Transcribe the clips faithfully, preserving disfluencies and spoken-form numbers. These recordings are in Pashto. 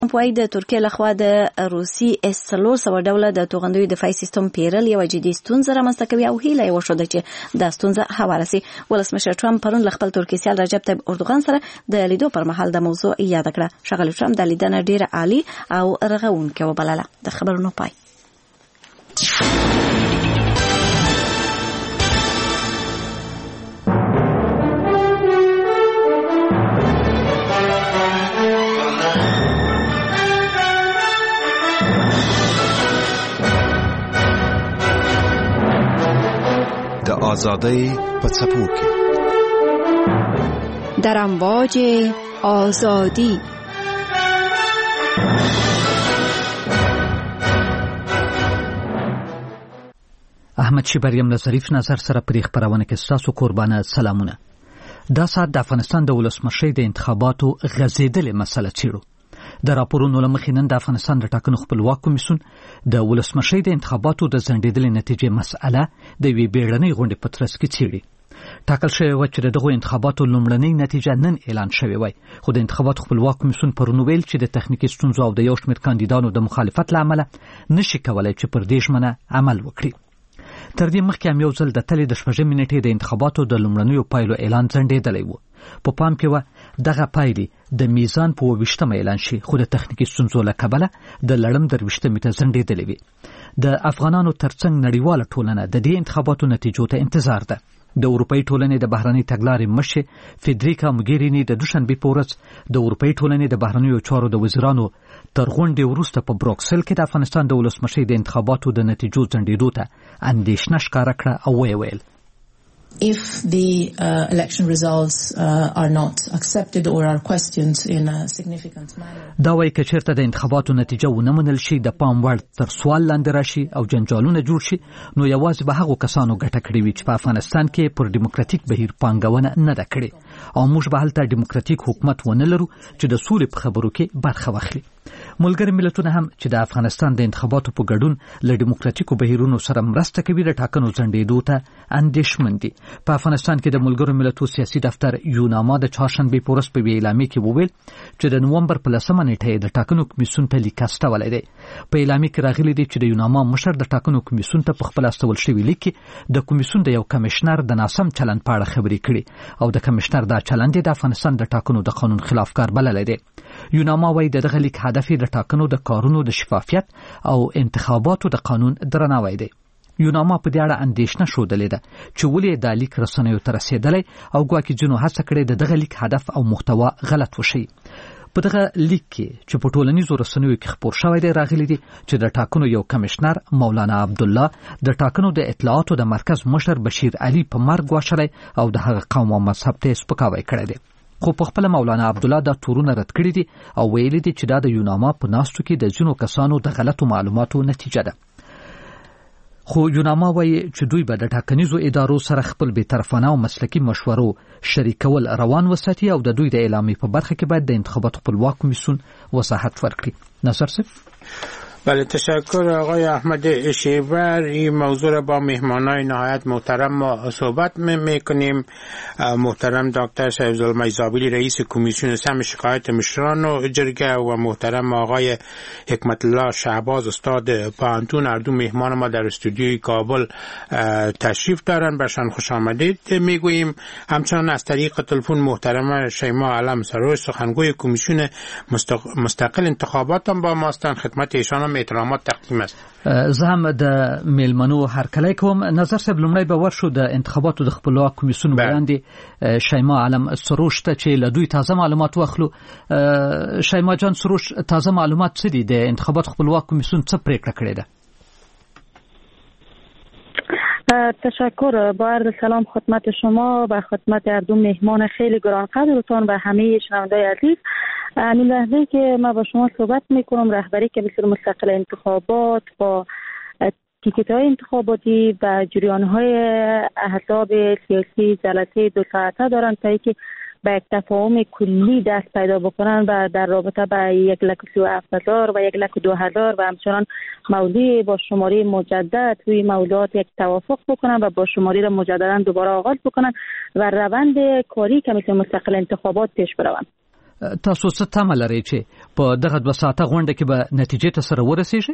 پوای د ترکیه لخوا د روسي اس څلور سوه ډوله د توغندیو دفاعي سیستم پیرل یو جدي ستونزه رامنځته کوي او هیله یې وشوده چې دا ستونزه هواره سي. ولسمشر ټرمپ پرون له خپل ترکیه سیال رجب طیب اردوغان سره د لیدو پر مهال د موضوع یاد کړه. ښاغلي ټرمپ د لیدنه ډیره عالی او رغونکې وبلله. د خبرونو پای. د آزادی په څپو کې در امواج آزادی. احمد شیبریم له ظریف نظر سره پرې خبرونه کې ستاسو قربانه سلامونه. دا سات د افغانستان د ولسمشۍ د انتخاباتو غزیدلې مسله چیرو. د راپورونو له مخې نن د افغانستان د ټاکنو خپلواک کمیسیون د ولسمشۍ د انتخاباتو د ځنډېدلې نتیجې مسأله د یوې بیړنۍ غونډې په ترڅ کې څیړي. ټاکل شوې وه چې د دغو انتخاباتو لومړنۍ نتیجه نن اعلان شوې وای، خو د انتخاباتو خپلواک کمیسیون پرون ویل چې د تخنیکي ستونزو او د یو شمېر کاندیدانو د مخالفت له امله نشي کولی چې پر دې ژمنه عمل وکړي. تر دې مخکې هم یو ځل د تلې د شپږمې نېټې د انتخاباتو د لومړنیو پایلو اعلان ځنډېدلی و. په پام کې وه دغه پایلې د میزان په اووه ویشتمه اعلان شي، خو د تخنیکي ستونزو له کبله د لړم درویشتمې ته ځنډېدلې وې. د افغانانو ترڅنګ نړیواله ټولنه د دې انتخاباتو نتیجو ته انتظار ده. د اروپایي ټولنې د بهرنۍ تګلارې مشر فیدریکا موګیریني د دوشنبې په ورځ د اروپایي ټولنې د بهرنیو چارو د وزیرانو تر غونډې وروسته په بروکسل کې د افغانستان د ولسمشۍ د انتخاباتو د نتیجو ځنډېدو ته اندېښنه ښکاره کړه او ویې ویل If the uh, election results uh, are not accepted or are questioned in a significant manner. دا وایي که چېرته د انتخاباتو نتیجه ونه منل شي، د پام وړ تر سوال لاندې راشي او جنجالونه جوړ شي، نو یوازې به هغو کسانو ګټه کړې وي چې په افغانستان کې پر ډیموکراتیک بهیر پانګونه نه ده کړې، او موږ به هلته ډیموکراتیک حکومت ونه لرو چې د سولې په خبرو کې برخه واخلي. ملګري ملتونه هم چې د افغانستان د انتخاباتو په ګډون له ډیموکراتیکو بهیرونو سره مرسته کوي د ټاکنو ځنډېدو ته اندېښمن دي. په افغانستان کې د ملګرو ملتونو سیاسي دفتر یوناما د چهارشنبې په ورځ په یوې اعلامیه کې وویل چې د نومبر په لسمه نیټه د ټاکنو کمیسیون ته لیک استولی دی. په اعلامیه کې راغلي دي چې د یوناما مشر د ټاکنو کمیسیون ته په خپل استول شوي لیک کې د کمیسیون د یو کمشنر د ناسم چلند په اړه خبرې کړي او د کمشنر دا چلند د افغانستان د ټاکنو د قانون خلاف کار بللی دی. یوناما وايي د دغه لیک هدف د ټاکنو د کارونو د شفافیت او انتخاباتو د قانون درناوی دی. یوناما په دې اړه اندېښنه ښودلې ده چې ولې دا لیک رسنیو ته رسېدلی او ګواکې ځینو هڅه کړې د دغه لیک هدف او محتوا غلط وښیي. په دغه لیک کې چې په ټولنیزو رسنیو کې خپور شوی دی راغلی دي چې د ټاکنو یو کمشنر مولانا عبدالله د ټاکنو د اطلاعاتو د مرکز مشر بشیر علي په مرګ واشلی او د هغه قوم او مذهب ته سپکاوی کړی دی. خو په خپل مولانا عبدالله دا تورونه رد کړي دي او ویلي دي چې دا د یوناما په ناستو کې د ځینو کسانو د غلطو معلوماتو نتیجه ده. خو یوناما وایي چې دوی به د ټاکنیزو ادارو سره خپل بېطرفانه او مسلکي مشورو شریکول روان وساتي او د دوی د اعلامیې په برخه کې باید د انتخاباتو خپلواک کمیسیون وضاحت ورکړي. ناصر صاحب. بله، تشکر آقای احمد شیبر. این موضوع را با مهمانای نهایت محترم ما صحبت میکنیم. محترم دکتر صاحب ظلمه زابلی رئیس کمیسیون سم شکایت مشران و جرگه و محترم آقای حکمت الله شهباز استاد پانتون، هر دو مهمان ما در استودیوی کابل تشریف دارن، برشان خوش آمدید میگوییم. همچنان از طریق تلفن محترم شیما علم سروش سخنگوی کمیسیون مستقل انتخابات هم با ماستن. خدمت ایشان احترامات تقدیم است. زه هم د میلمنو هرکلی کوم. نظر صاحب لومړی به ورشو د انتخاباتو د خپلواک کمیسیون وړاندې شیما علم سروش ته چې له دوی تازه معلومات واخلو. شیما جان سروش، تازه معلومات څه دي؟ د انتخاباتو خپلواک کمیسیون څه پریکړه کړې ده؟ تشکر. با عرض سلام خدمت شما و خدمت هر دو مهمان خیلی گرانقدرتان و همه شنوندگان عزیز. این لحظه که ما با شما صحبت میکنم رهبری کمیسیون مستقل انتخابات با تیکت های انتخاباتی و جریان های احزاب سیاسی جلسه دو ساعته دارن تا اینکه به یک تفاهم کلی دست پیدا بکنن و در رابطه به یک لک سی و هفت هزار و یک لک دو هزار و همچنان موضوع با شماره مجدد روی موضوعات یک توافق بکنن و با شماره را مجددا دوباره آغاز بکنن و روند کاری کمیسیون مستقل انتخابات پیش بروند. تاسو څه تمه لرئ چې په دغه دوه ساعته غونډه کې به نتیجې ته سره ورسیږي؟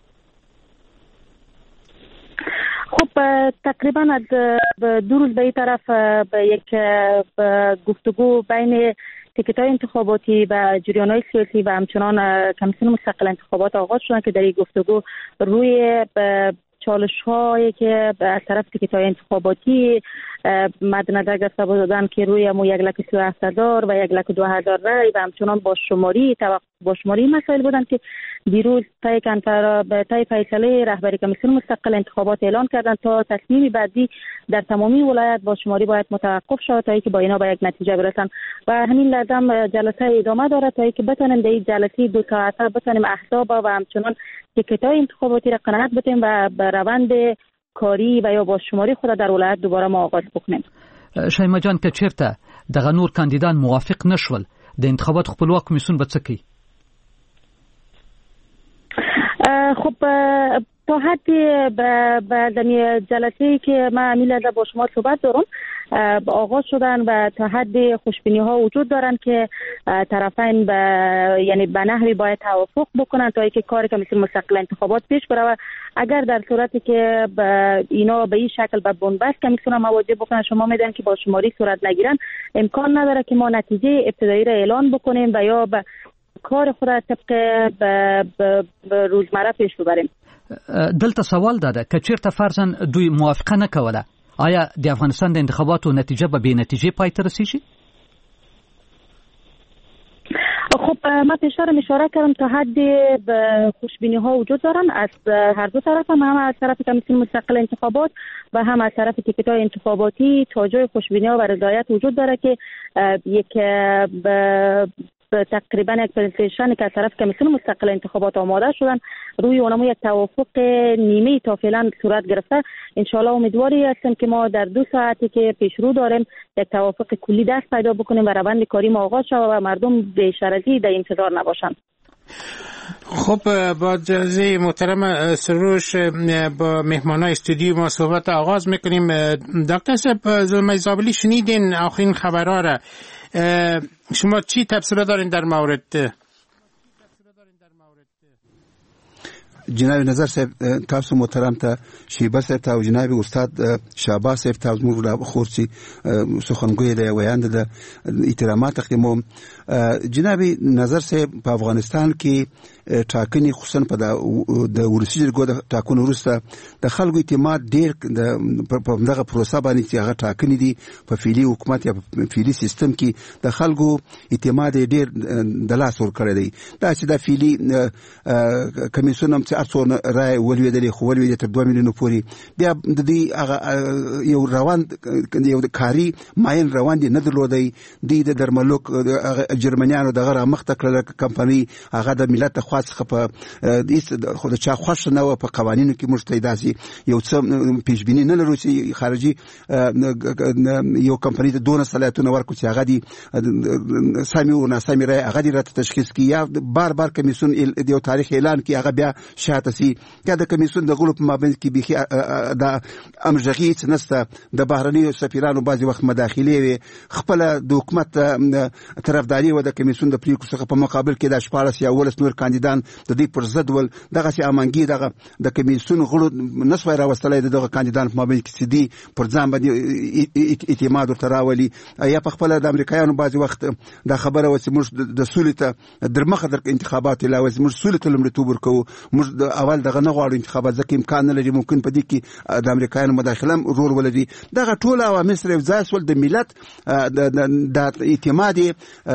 خب تقریبا دو روز به این طرف به یک گفتگو بین تیکت‌های انتخاباتی و جریان‌های سیاسی و همچنان کمیسیون مستقل انتخابات آغاز شدن که در این گفتگو روی چالش‌هایی که از طرف تیکت‌های انتخاباتی مد نظر گرفته بودند که روی مو یک لک سی و هفت هزار و یک لک دو هزار رای و همچنان با شماری با شماری مسائل بودند که دیروز طی کنفر طی فیصله رهبری کمیسیون مستقل انتخابات اعلان کردند تا تصمیم بعدی در تمامی ولایت با شماری باید متوقف شود تا اینکه با اینا به یک نتیجه برسن و همین لازم جلسه ادامه دارد تا اینکه بتونیم در این جلسه دو ساعته بتونیم احزاب و همچنان تیکت‌های انتخاباتی را قناعت بدیم و به روند کاری و یا با شماری خود در ولایت دوباره ما آغاز بکنیم. شایمه جان که چیرته دغه نور کاندیدان موافق نشول د انتخابات خپلواک کمیسیون به څه کوي؟ خب تا حدی به دمی جلسه‌ای که من میلاد با شما صحبت دارم آغاز شدن و تا حد خوشبینی ها وجود دارن که طرفین به یعنی به نحوی باید توافق بکنن تا اینکه کار کمیسیون مستقل انتخابات پیش بره و اگر در صورتی که اینا به این شکل به بنبست کمیسیون مواجه بکنن شما میدونید که با شماری صورت نگیرن امکان نداره که ما نتیجه ابتدایی را اعلان بکنیم و یا به کار خود طبق به روزمره پیش ببریم. دلته سوال داده که چیرته فرضاً دوی موافقه نکوله آیا د افغانستان د انتخاباتو نتیجه به بی نتیجه پای ته رسیږي؟ خب من پیشتر اشاره کردم تا حد خوشبینی ها وجود دارن از هر دو طرف هم, هم از طرف کمیسیون مستقل انتخابات و هم از طرف تیکت‌های انتخاباتی تا جای خوشبینی ها و رضایت وجود داره که یک تقریبا یک پرزنتیشن که از طرف کمیسیون مستقل انتخابات آماده شدن روی اونم یک توافق نیمه تا فعلا صورت گرفته. انشالله امیدواری هستیم که ما در دو ساعتی که پیش رو داریم یک توافق کلی دست پیدا بکنیم و روند کاری ما آغاز شود و مردم بیشتر از این در انتظار نباشند. خب با جلسه محترم سروش با مهمانای استودیو ما صحبت آغاز میکنیم. دکتر صاحب زلمه زابلی شنیدین آخرین خبرها را، شما چی تبصره دارین در مورد؟ جناب نظر صاحب تاسو محترم ته شیبه صاحب ته او جناب استاد شاباس صاحب ته موږ لا خورسي سخنګوی دی ویاند د احترامات تقدیموم. جناب نظر صاحب په افغانستان کې ټاکنې خصوصا په د ولسي جرګو د ټاکنو وروسته د خلکو اعتماد ډېر په دغه پروسه باندې چې هغه ټاکنې دي په فعلي حکومت یا په فعلي سیستم کې د خلکو اعتماد ډېر د لاس ورکړی دی. دا چې د فعلي کمیسیون هم چې ارڅو رای ولوېدلې خو ولوېدې تر دوه میلیونو پورې بیا د دې هغه یو روان یو کاري ماین روان دي نه درلودی. دوی د درملو جرمنیانو دغه رامخته کړله کمپنۍ هغه د ملت خوا څخه په خو د چا خوښ نه وه په قوانینو کې موږ ته داسې یو څه پیشبیني نه لرو چې خارجي یو کمپنۍ ته دونه صلاحیتونه ورکړو چې هغه دي سمې و ناسمې رایې هغه دې راته تشخیص کړي یا بار بار کمیسیون د یو تاریخ اعلان کړي هغه بیا شاته سي یا د کمیسیون د غړو په مابین کې بیخي د همغږي هېڅ نشته. د بهرنیو سفیرانو بعضې وخت مداخلې وې خپله د حکومت طرفداري وه د کمیسیون د پرېکړو څخه په مقابل کې د شپاړس یا اوولس نور کاندیدان د دې پر ضد ول. دغسې امانګي دغه د کمیسیون غړو نه سوای راوستلی د دغه کاندیدان په مابین کې چې دي پر ځان باندې اعتماد ورته راولي یا په خپله د امریکایانو بعضې وخت دا خبره وه چې موږ د سولې ته در مخه در انتخابات علاوه موږ سولې ته لومړیتوب ورکوو، موږ د اول دغه نه غواړو انتخابات ځکه امکان نه لري ممکن په دې کې د امریکایانو مداخله هم رول ولري. دغه ټول عوامل سره یو ځای سول د ملت د اعتماد یې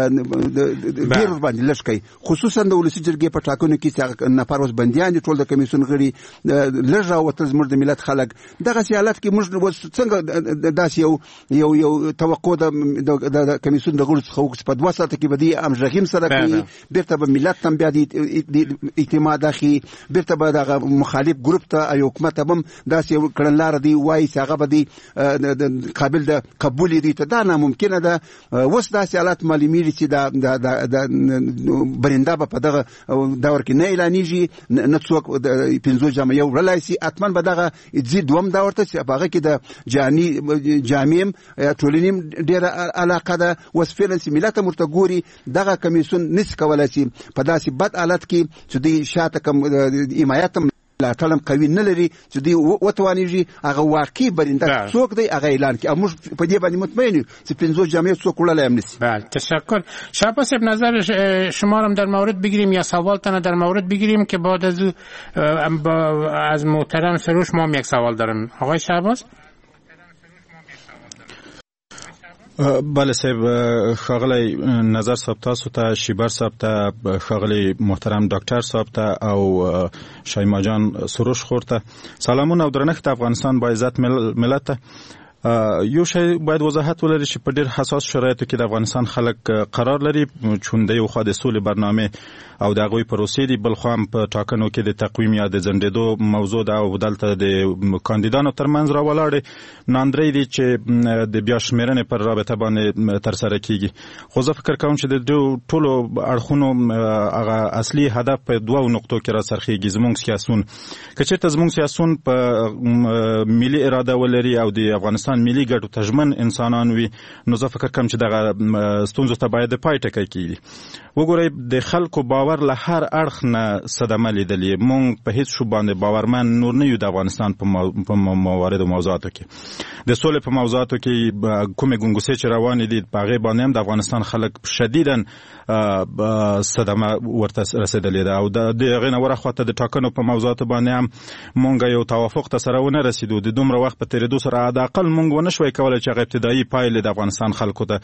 ډېر ورباندې لږ کوي، خصوصا د ولسي جرګې په ټاکنو کې چې نفر اوس بندیان دي ټول د کمیسیون غړي لږ راوتل زموږ د ملت خلک. دغسې حالت کې موږ څنګه داسې یو یو یو توقع د کمیسیون د غړو څخه وکړو چې په دوه ساعته کې به دې همغږي هم سره کوي، بېرته به ملت ته هم بیا د اعتماد اخلي، بېرته به دغه مخالف ګروپ ته او حکومت ته هم داسې یو کړنلاره دی وایي چې هغه به دی قابل د قبول دی. ته دا ناممکنه ده. اوس داسې حالات معلومیږي چې د برنده به په دغه دور کې نه اعلانېږي نه څوک پنځو جامې یو وړلای شي حتما به دغه ځي دوم دور ته چې په هغه کې د جامې جامې ټولنې ډېره علاقه ده اوس فعلا چې ملت ورته ګوري دغه کمیسیون نشي کولی چې په داسې بد حالت کې چې دوی شاته کوم حمایت هم لا کلم قوي نه لري چې دوی وتوانیږي هغه واقعي برنده څوک دی هغه اعلان کړي موږ په دې باندې مطمئن یو چې پنځو جامعه څوک وړلای هم نشي. بله تشکر. شهباز صاحب نظر شما رو در مورد بگیریم یا سوال تنه در مورد بگیریم که بعد از از محترم سروش ما هم یک سوال دارم. آقای شهباز. بله صاحب ښاغلی نظر صاحب تاسو ته شیبر صاحب ته ښاغلی محترم ډاکټر صاحب ته او شایما جان سروش خور ته سلامونه او درنښت افغانستان با عزت ملت ته. یو شی باید وضاحت ولري چې په ډېر حساس شرایطو کې د افغانستان خلک قرار لري چون د یو خوا د سولې برنامه او د هغوی پروسې دي بل خوا هم په ټاکنو کې د تقویم یا د ځنډېدو موضوع ده او دلته د کاندیدانو ترمنځ راولاړې ناندرۍ دي چې د بیا شمېرنې پر رابطه باندې ترسره کیږي. خو زه فکر کوم چې د ټولو اړخونو هغه اصلي هدف په دوو نقطو کې راڅرخېږي. زموږ سیاسون که چېرته زموږ سیاسون په ملي اراده ولري او د افغانستان ملي ګټو ته ژمن انسانان وي نو زه فکر کوم چې دغه ستونزو ته باید د پای ټکی کیږي. وګورئ د خلکو باور له هر اړخ نه صدمه لیدلې. موږ په هیڅ شو باندې باورمن نور نه یو د افغانستان په مواردو موضوعاتو کې. د سولې په موضوعاتو کې کومې ګنګوسې چې روانې دي په هغې باندې هم د افغانستان خلک شدیدا صدمه ورته رسېدلې ده او د هغې نه ورخواته د ټاکنو په موضوعاتو باندې هم موږ یو توافق ته سره ونه رسېدو. د دومره وخت په تېرېدو سره حداقل موږ ونه شوی کولی چې هغه ابتدایي پایلې د افغانستان خلکو ته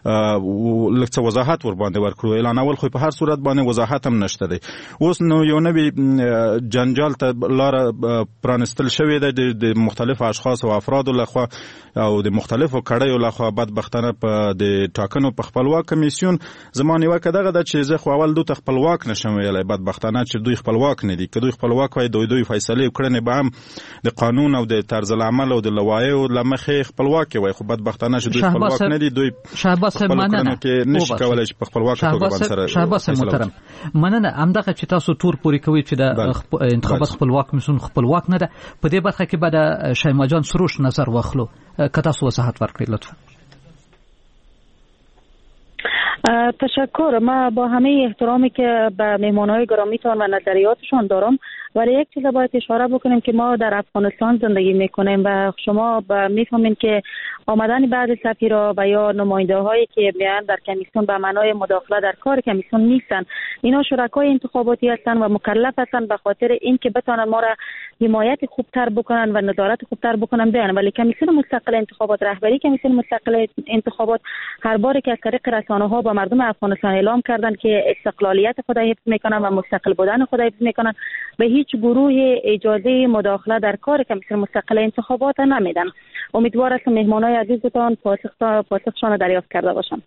لږ څه وضاحت ورباندې ورکړو. اعلانول خو په هر صورت باندې وضاحت هم نشته دی. اوس نو یو نوی جنجال ته لاره پرانستل شوې ده د مختلفو اشخاصو او افرادو لخوا او د مختلفو کړیو لخوا بدبختانه په د ټاکنو په خپلواک کمیسیون. زما نیوکه دغه ده چې زه خو اول دوی ته خپلواک نشم ویلی بدبختانه چې دوی خپلواک نه دي. که دوی خپلواک وای دوی دوی فیصلې کړنې به هم د قانون او د طرز العمل او د لوایحو له مخې خپلواک وای خو بدبختانه چې دوی خپلواک نه دي. دوی شهباز صاحب مننه کې نشي کولی چې په خپلواک توګه باندې شهباز صاحب محترم مننه. همدغه چې تاسو تور پورې کوي چې د انتخابات خپلواک کمیسیون خپلواک نه ده په دې برخه کې به د شایما جان سروش نظر واخلو. که تاسو وضاحت ورکړئ لطفا. تشکر. ما با همه احترامی که به مهمانهای گرامیتان و نظریاتشان دارم ولی یک چیز باید اشاره بکنیم که ما در افغانستان زندگی میکنیم و شما میفهمین که آمدن بعضی سفیرا و یا نماینده هایی که میان در کمیسیون به معنای مداخله در کار کمیسیون نیستن. اینا شرکای انتخاباتی هستن و مکلف هستن به خاطر اینکه بتونن ما را حمایت خوبتر بکنن و نظارت خوبتر بکنن بیان. ولی کمیسیون مستقل انتخابات رهبری کمیسیون مستقل انتخابات هر باری که از طریق رسانه ها با مردم افغانستان اعلام کردن که استقلالیت خود حفظ میکنن و مستقل بودن خود حفظ میکنن به هیچ گروه اجازه مداخله در کار کمیسیون مستقل انتخابات نمیدن. امیدوار هستم مهمانای عزیزتان پاسخ پاسخشان دریافت کرده باشم.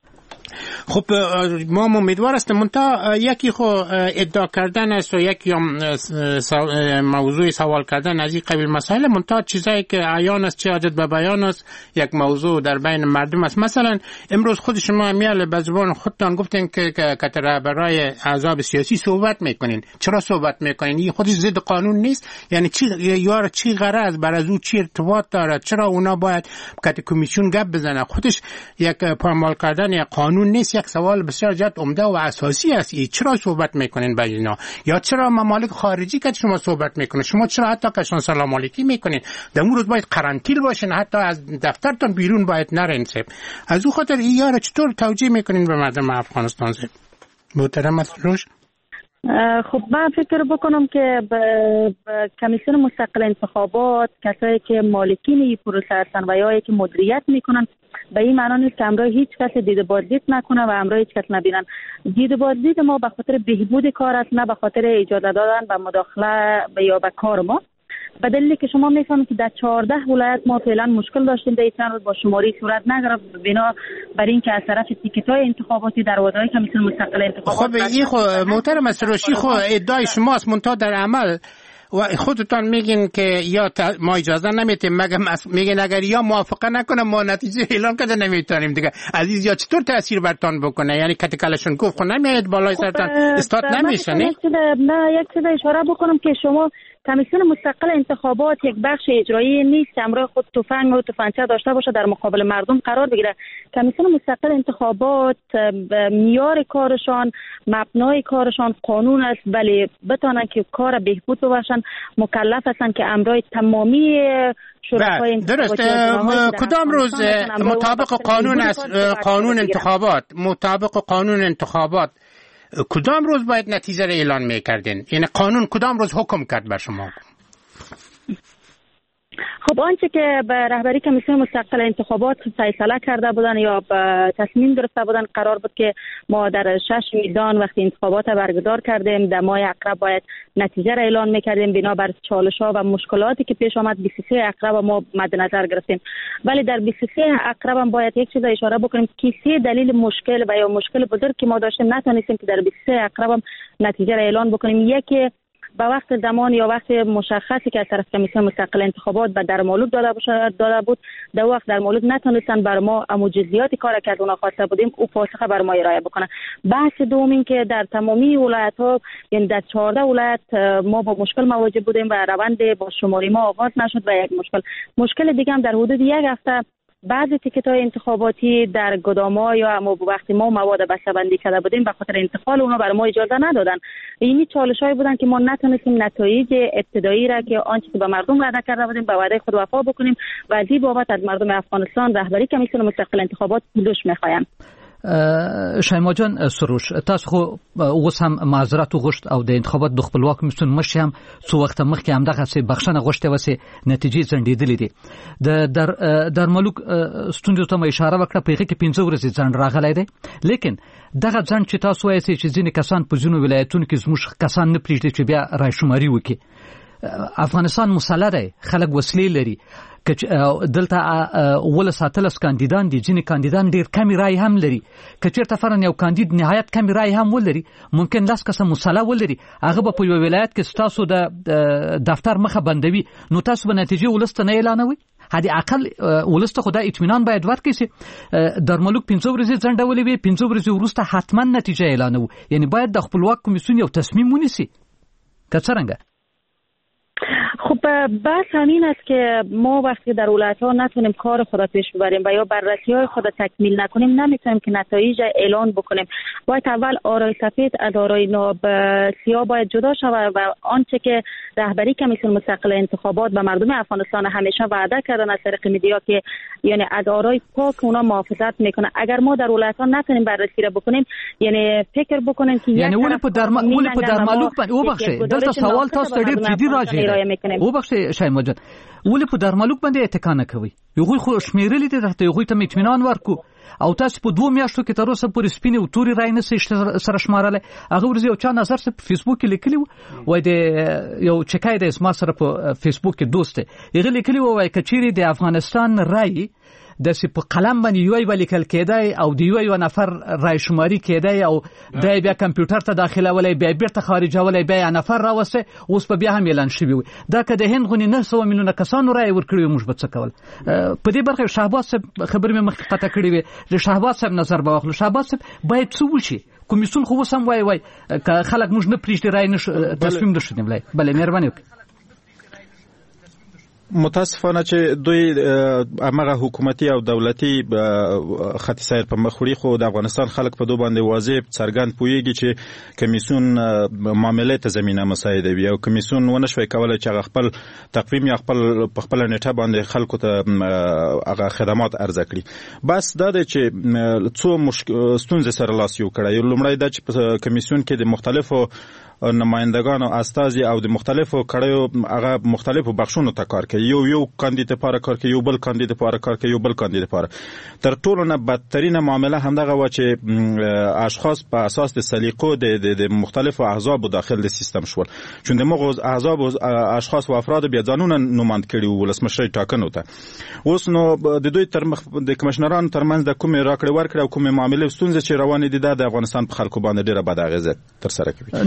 خب ما امیدوار هستیم منتها یکی خو ادعا کردن است و یکی هم موضوع سوال کردن از این قبیل مسائل منتها چیزایی که عیان است چه حاجت به بیان است یک موضوع در بین مردم است. مثلا امروز خود شما میال به زبان خودتان گفتین که که برای احزاب سیاسی صحبت میکنین. چرا صحبت میکنین؟ این خودش ضد قانون نیست؟ یعنی چی یار چی غرض بر از او چی ارتباط دارد؟ چرا اونا باید که کمیسیون گپ بزنه؟ خودش یک پامال کردن یک قانون نیست. یک سوال بسیار جد عمده و اساسی است. چرا صحبت میکنین با اینا؟ یا چرا ممالک خارجی که شما صحبت میکنین؟ شما چرا حتی کشان سلام علیکی میکنین؟ در اون روز باید قرنطینه باشین، حتی از دفترتون بیرون باید نرین. از او خاطر این یارو چطور توجیه میکنین به مردم افغانستان؟ محترم سروش. خب من فکر بکنم که کمیسیون مستقل انتخابات کسایی که مالکین این پروسه هستن و یا که مدیریت میکنن به این معنی نیست که امروز هیچ کس دید بازدید نکنه و امروز هیچ کس نبینن. دید بازدید ما به خاطر بهبود کار است، نه به خاطر اجازه دادن و مداخله یا به کار ما. به دلیلی که شما میفهمید که در چهارده ولایت ما فعلا مشکل داشتیم در چند روز با شماری صورت نگرفت بنا بر این که از طرف تیکت‌های انتخاباتی در وادای کمیسیون مستقل انتخابات. خب این خب محترم سروشی خب ادعای شماست منتها در عمل و خودتان میگین که یا ما اجازه نمیتیم، مگه میگین اگر یا موافقه نکنه ما نتیجه اعلان کرده نمیتونیم دیگه. عزیز یا چطور تاثیر برتان بکنه؟ یعنی کاتیکالشون گفت خب نمیاد بالای سرتان استاد نمیشه. نه یک چیز اشاره بکنم که شما کمیسیون مستقل انتخابات یک بخش اجرایی نیست که همراه خود تفنگ و تفنگچه داشته باشه در مقابل مردم قرار بگیره. کمیسیون مستقل انتخابات معیار کارشان، مبنای کارشان قانون است، ولی بتونن که کار بهبود باشن مکلف هستن که امرای تمامی شرکای انتخاباتی درست. کدام روز مطابق قانون است قانون انتخابات مطابق قانون انتخابات کدام روز باید نتیجه را اعلان میکردین؟ یعنی قانون کدام روز حکم کرد بر شما؟ خب آنچه که به رهبری کمیسیون مستقل انتخابات فیصله کرده بودن یا تصمیم گرفته بودن قرار بود که ما در شش میدان وقتی انتخابات برگزار کردیم در ماه اقرب باید نتیجه را اعلان میکردیم. بنابر چالش‌ها و مشکلاتی که پیش آمد بیست و سه اقرب ما مد نظر گرفتیم. ولی در بیست و سه اقرب هم باید یک چیز اشاره بکنیم که سه دلیل مشکل و یا مشکل بزرگ که ما داشتیم نتونستیم که در بیست و سه اقرب هم نتیجه را اعلان بکنیم. یکی به وقت زمان یا وقت مشخصی که از طرف کمیسیون مستقل انتخابات به در مولود داده داده بود در وقت در مولود نتونستن بر ما امو جزئیاتی کار کرد اونا خواسته بودیم او پاسخ بر ما ارائه بکنن. بحث دوم این که در تمامی ولایت ها یعنی در چهارده ولایت ما با مشکل مواجه بودیم و روند با شماری ما آغاز نشد و یک مشکل مشکل دیگه هم در حدود یک هفته بعضی تیکت‌های انتخاباتی در گدام‌ها یا اما وقتی ما مواد بسته‌بندی کرده بودیم به خاطر انتقال اونها برای ما اجازه ندادن. اینی چالش‌هایی بودن که ما نتونستیم نتایج ابتدایی را که آنچه که به مردم وعده کرده بودیم به وعده خود وفا بکنیم و از این بابت از مردم افغانستان رهبری کمیسیون مستقل انتخابات پولش می‌خوایم. شایما جان سروش تاسو خو اوس هم معذرت وغوښت او د انتخابات د خپلواک کمیسیون مشر هم څو وخت مخکې هم دغه څه بخښنه غوښته وسه نتیجې ځنډېدلې دي. د در در ملک ستونزو ته اشاره وکړه په هغه کې پنځه ورځې ځنډ راغلی دی، لیکن دغه ځنډ چې تاسو وایئ چې ځینې کسان په ځینو ولایتونو کې زموږ کسان نه پرېږدي چې بیا رایشماري وکړي. افغانستان مسله دی، خلک وسلې لري، دلته ولس اتلس کاندیدان دي، ځینې کاندیدان ډېر کمی رای هم لري. که چېرته فرضاً یو کاندید نهایت کمی رای هم ولري ممکن لس کسه مسله ولري هغه به په یو ولایت کې ستاسو د دفتر مخه بندوي نو تاسو به نتیجې ولس ته نه اعلانوئ. حد اقل ولس ته خو دا اطمینان باید ورکړي چې درملوک پنځه ورځې ځنډولې وي، پنځه ورځې وروسته حتما نتیجه اعلانوو. یعنی باید د خپلواک کمیسیون یو تصمیم ونیسي که څرنګه. خب بس همین است که ما وقتی در ولایت ها نتونیم کار خود پیش ببریم و یا بررسی های خود تکمیل نکنیم نمیتونیم که نتایج اعلان بکنیم. باید اول آرای سفید از آرای ناب سیاه باید جدا شود و آنچه که رهبری کمیسیون مستقل انتخابات به مردم افغانستان همیشه وعده کردن از طریق میدیا که یعنی از آرای پاک اونا محافظت میکنه. اگر ما در ولایت ها نتونیم بررسی را بکنیم یعنی فکر بکنیم که یعنی ول په درما ول په درمالوک باندې وبخښه دلته سوال تاسو ډېر جدي راځي وبخښه شایما جان ولې په درمالوک باندې اتکا نه کوي؟ یو خو شمیرلې دي ته یو ته اطمینان ورکو او تاسو په دوه میاشتو کې تر اوسه پورې سپینې او توري رای نه سره شمارل. هغه ورځ یو چا نظر په فیسبوک کې لیکلی وای د یو چکای د اسما سره په فیسبوک کې دوست یې لیکلی وای کچيري د افغانستان رای د سی په قلم باندې یو وی لیکل کېدای او د یو نفر رای شماري کېدای او د بیا کمپیوټر ته داخله ولې بیا بیرته خارجولې بیا نفر راوسته اوس په بیا هم اعلان شوی وي. دا که د هند غونې نه سو میلیونه کسانو رای ورکړي موږ به څه کول؟ په دې برخه شهباز صاحب خبرې مې مخکې قطع کړې وي. د شهباز صاحب نظر به واخلو. شهباز صاحب باید څه وشي؟ کمیسیون خو وسم وای وای که خلک موږ نه پریږدي رای نه تصمیم نشو نیولای. بله مهرباني وکړئ. متاسفانه چې دوی امغه حکومتي او دولتي خطي سیر په مخوري خو د افغانستان خلک په دوه باندې واضح څرګند پويږي چې کمیسیون معاملې ته زمينه مساعدوي او کمیسیون ونه شوي کولای چې خپل تقویم یا خپل په خپل نیټه باندې خلکو ته هغه خدمات عرضه کړي. بس دا د چې څو ستونزې سره لاس یو کړی. لومړی دا چې کمیسیون کې د مختلفو نمائندگان او استازي او د مختلفو کړهو هغه مختلفو بخښونو ته کار کوي. یو یو کاندید لپاره کار کوي، یو بل کاندید لپاره کار کوي، یو بل کاندید لپاره. تر ټولو نه بدترین معامله همدغه و چې اشخاص په اساس د سلیقو د د مختلفو احزاب داخل د سیستم شول. چون د مغز احزاب او اشخاص او افراد بیا ځانونه نوماند کړي او ولسمشر ټاکنو ته. اوس نو د دوی تر مخ د کمشنرانو ترمنځ د کومې راکړې ورکړې او کومې معاملې ستونزې چې روانې دي د افغانستان په خلکو باندې ډېره بد اغیزه تر سره کوي.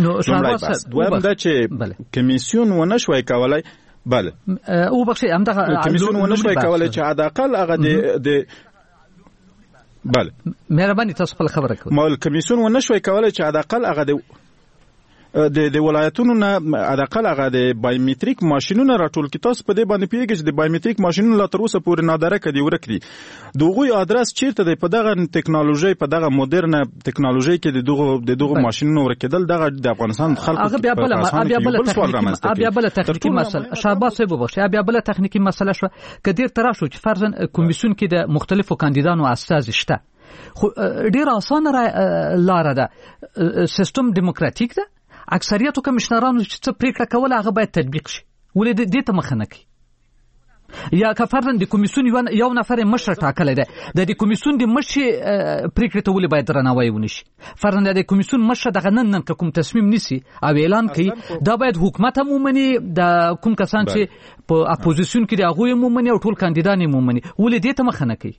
لومړی بحث دویم دا چې کمیسیون ونه شوی کولای بله او بخښي همدغه کمیسیون ونه شوی کولای چې حداقل هغه د بله مهرباني تاسو خپل خبره کوئ مال کمیسیون ونه شوی کولای چې حداقل هغه د د د ولایتونو نه حداقل هغه د بایومټریک ماشینونه راټول کی. تاسو په دې باندې پیږئ چې د بایومټریک ماشینونه لا تر اوسه پورې نادره کړي ورکړي دغه آدرس چیرته دی په دغه ټکنالوژي په دغه مدرن ټکنالوژي کې د دغه د دغه ماشینونو ورکېدل دغه د افغانستان خلکو هغه بیا بل بیا بل تخنیکی بیا بل تخنیکی مسله شاباس صاحب وبخښه بیا بل تخنیکی مسله شو کډیر تر شو چې فرضاً کمیسیون کې د مختلفو کاندیدانو استازي شته خو ډیر اسانه لار ده سیستم دیموکراتیک ده اکثریت کمشنرانو چې څه پریکړه کوله هغه باید تطبیق شي ولې دې ته مخ نه کوي یا که فرضاً د کمیسیون یو نفر مشر ټاکلی دی د دې کمیسیون د مشر پریکړې ته ولې باید درناوی ونشي فرضاً د کمیسیون مشر دغه نن نن کوم تصمیم نیسي او اعلان کوي دا باید حکومت هم ومني د کوم کسان چې په اپوزیسیون کې دي هغوی هم ومني او ټول کاندیدان هم ومني ولې دې ته مخ نه کوي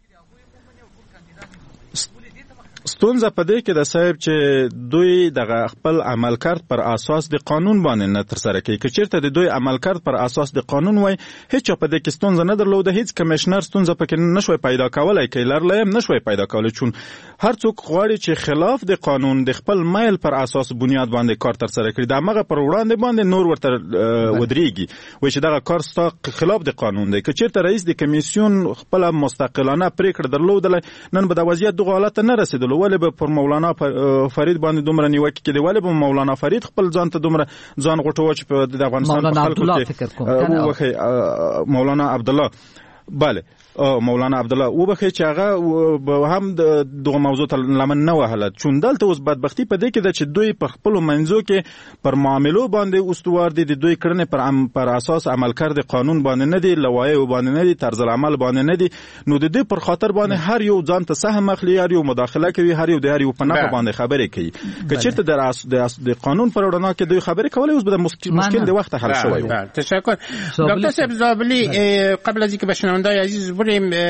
ستونزه په دې کې د صاحب چې دوی دغه خپل عملکرد پر اساس د قانون باندې نه تر سره کوي. که چیرته د دوی عملکرد پر اساس د قانون وای هیڅ په دې کې ستونزه نه درلوده هیڅ کمشنر ستونزه پکې نشوي پیدا کولای کې لرلای هم نشوي پیدا کولای چون هر څوک غواړي چې خلاف د قانون د خپل مایل پر اساس بنیاد باندې کار تر سره کړي. دا مغه پر وړاندې باندې نور ورته ودرېږي وای چې دغه کار ستا خلاف د قانون دی. که چیرته رئیس د کمیسیون خپل مستقلانه پریکړه درلودله نن به د وضعیت دغه حالت نه رسیدل ولې به پر مولانا فرید باندې دومره نیوکه کړي ولې به مولانا فرید خپل ځان ته دومره ځان غټو چې په د افغانستان په خلکو کې مولانا عبدالله بله مولانا عبدالله وبخې چې هغه هم دغه موضوع ته لمن نه وهله چون دلته اوس بدبختی په دې کې ده چې دوی په خپل منځو کې پر معاملو باندې استوار دي د دوی کړنې پر پر اساس عملکرد قانون باندې نه دي لوایح باندې نه دي طرز العمل باندې نه دي نو د دې پر خاطر باندې هر یو ځان ته سهم اخلي هر یو مداخله کوي هر یو د هر یو په نفع باندې خبرې کوي. که چیرته د قانون پر وړاندې کې دوی خبرې کولای اوس به مشکل د وخت حل شوی و. تشکر دکتر صاحب زابلی. قبل از اینکه به شنونده‌های عزیز بریم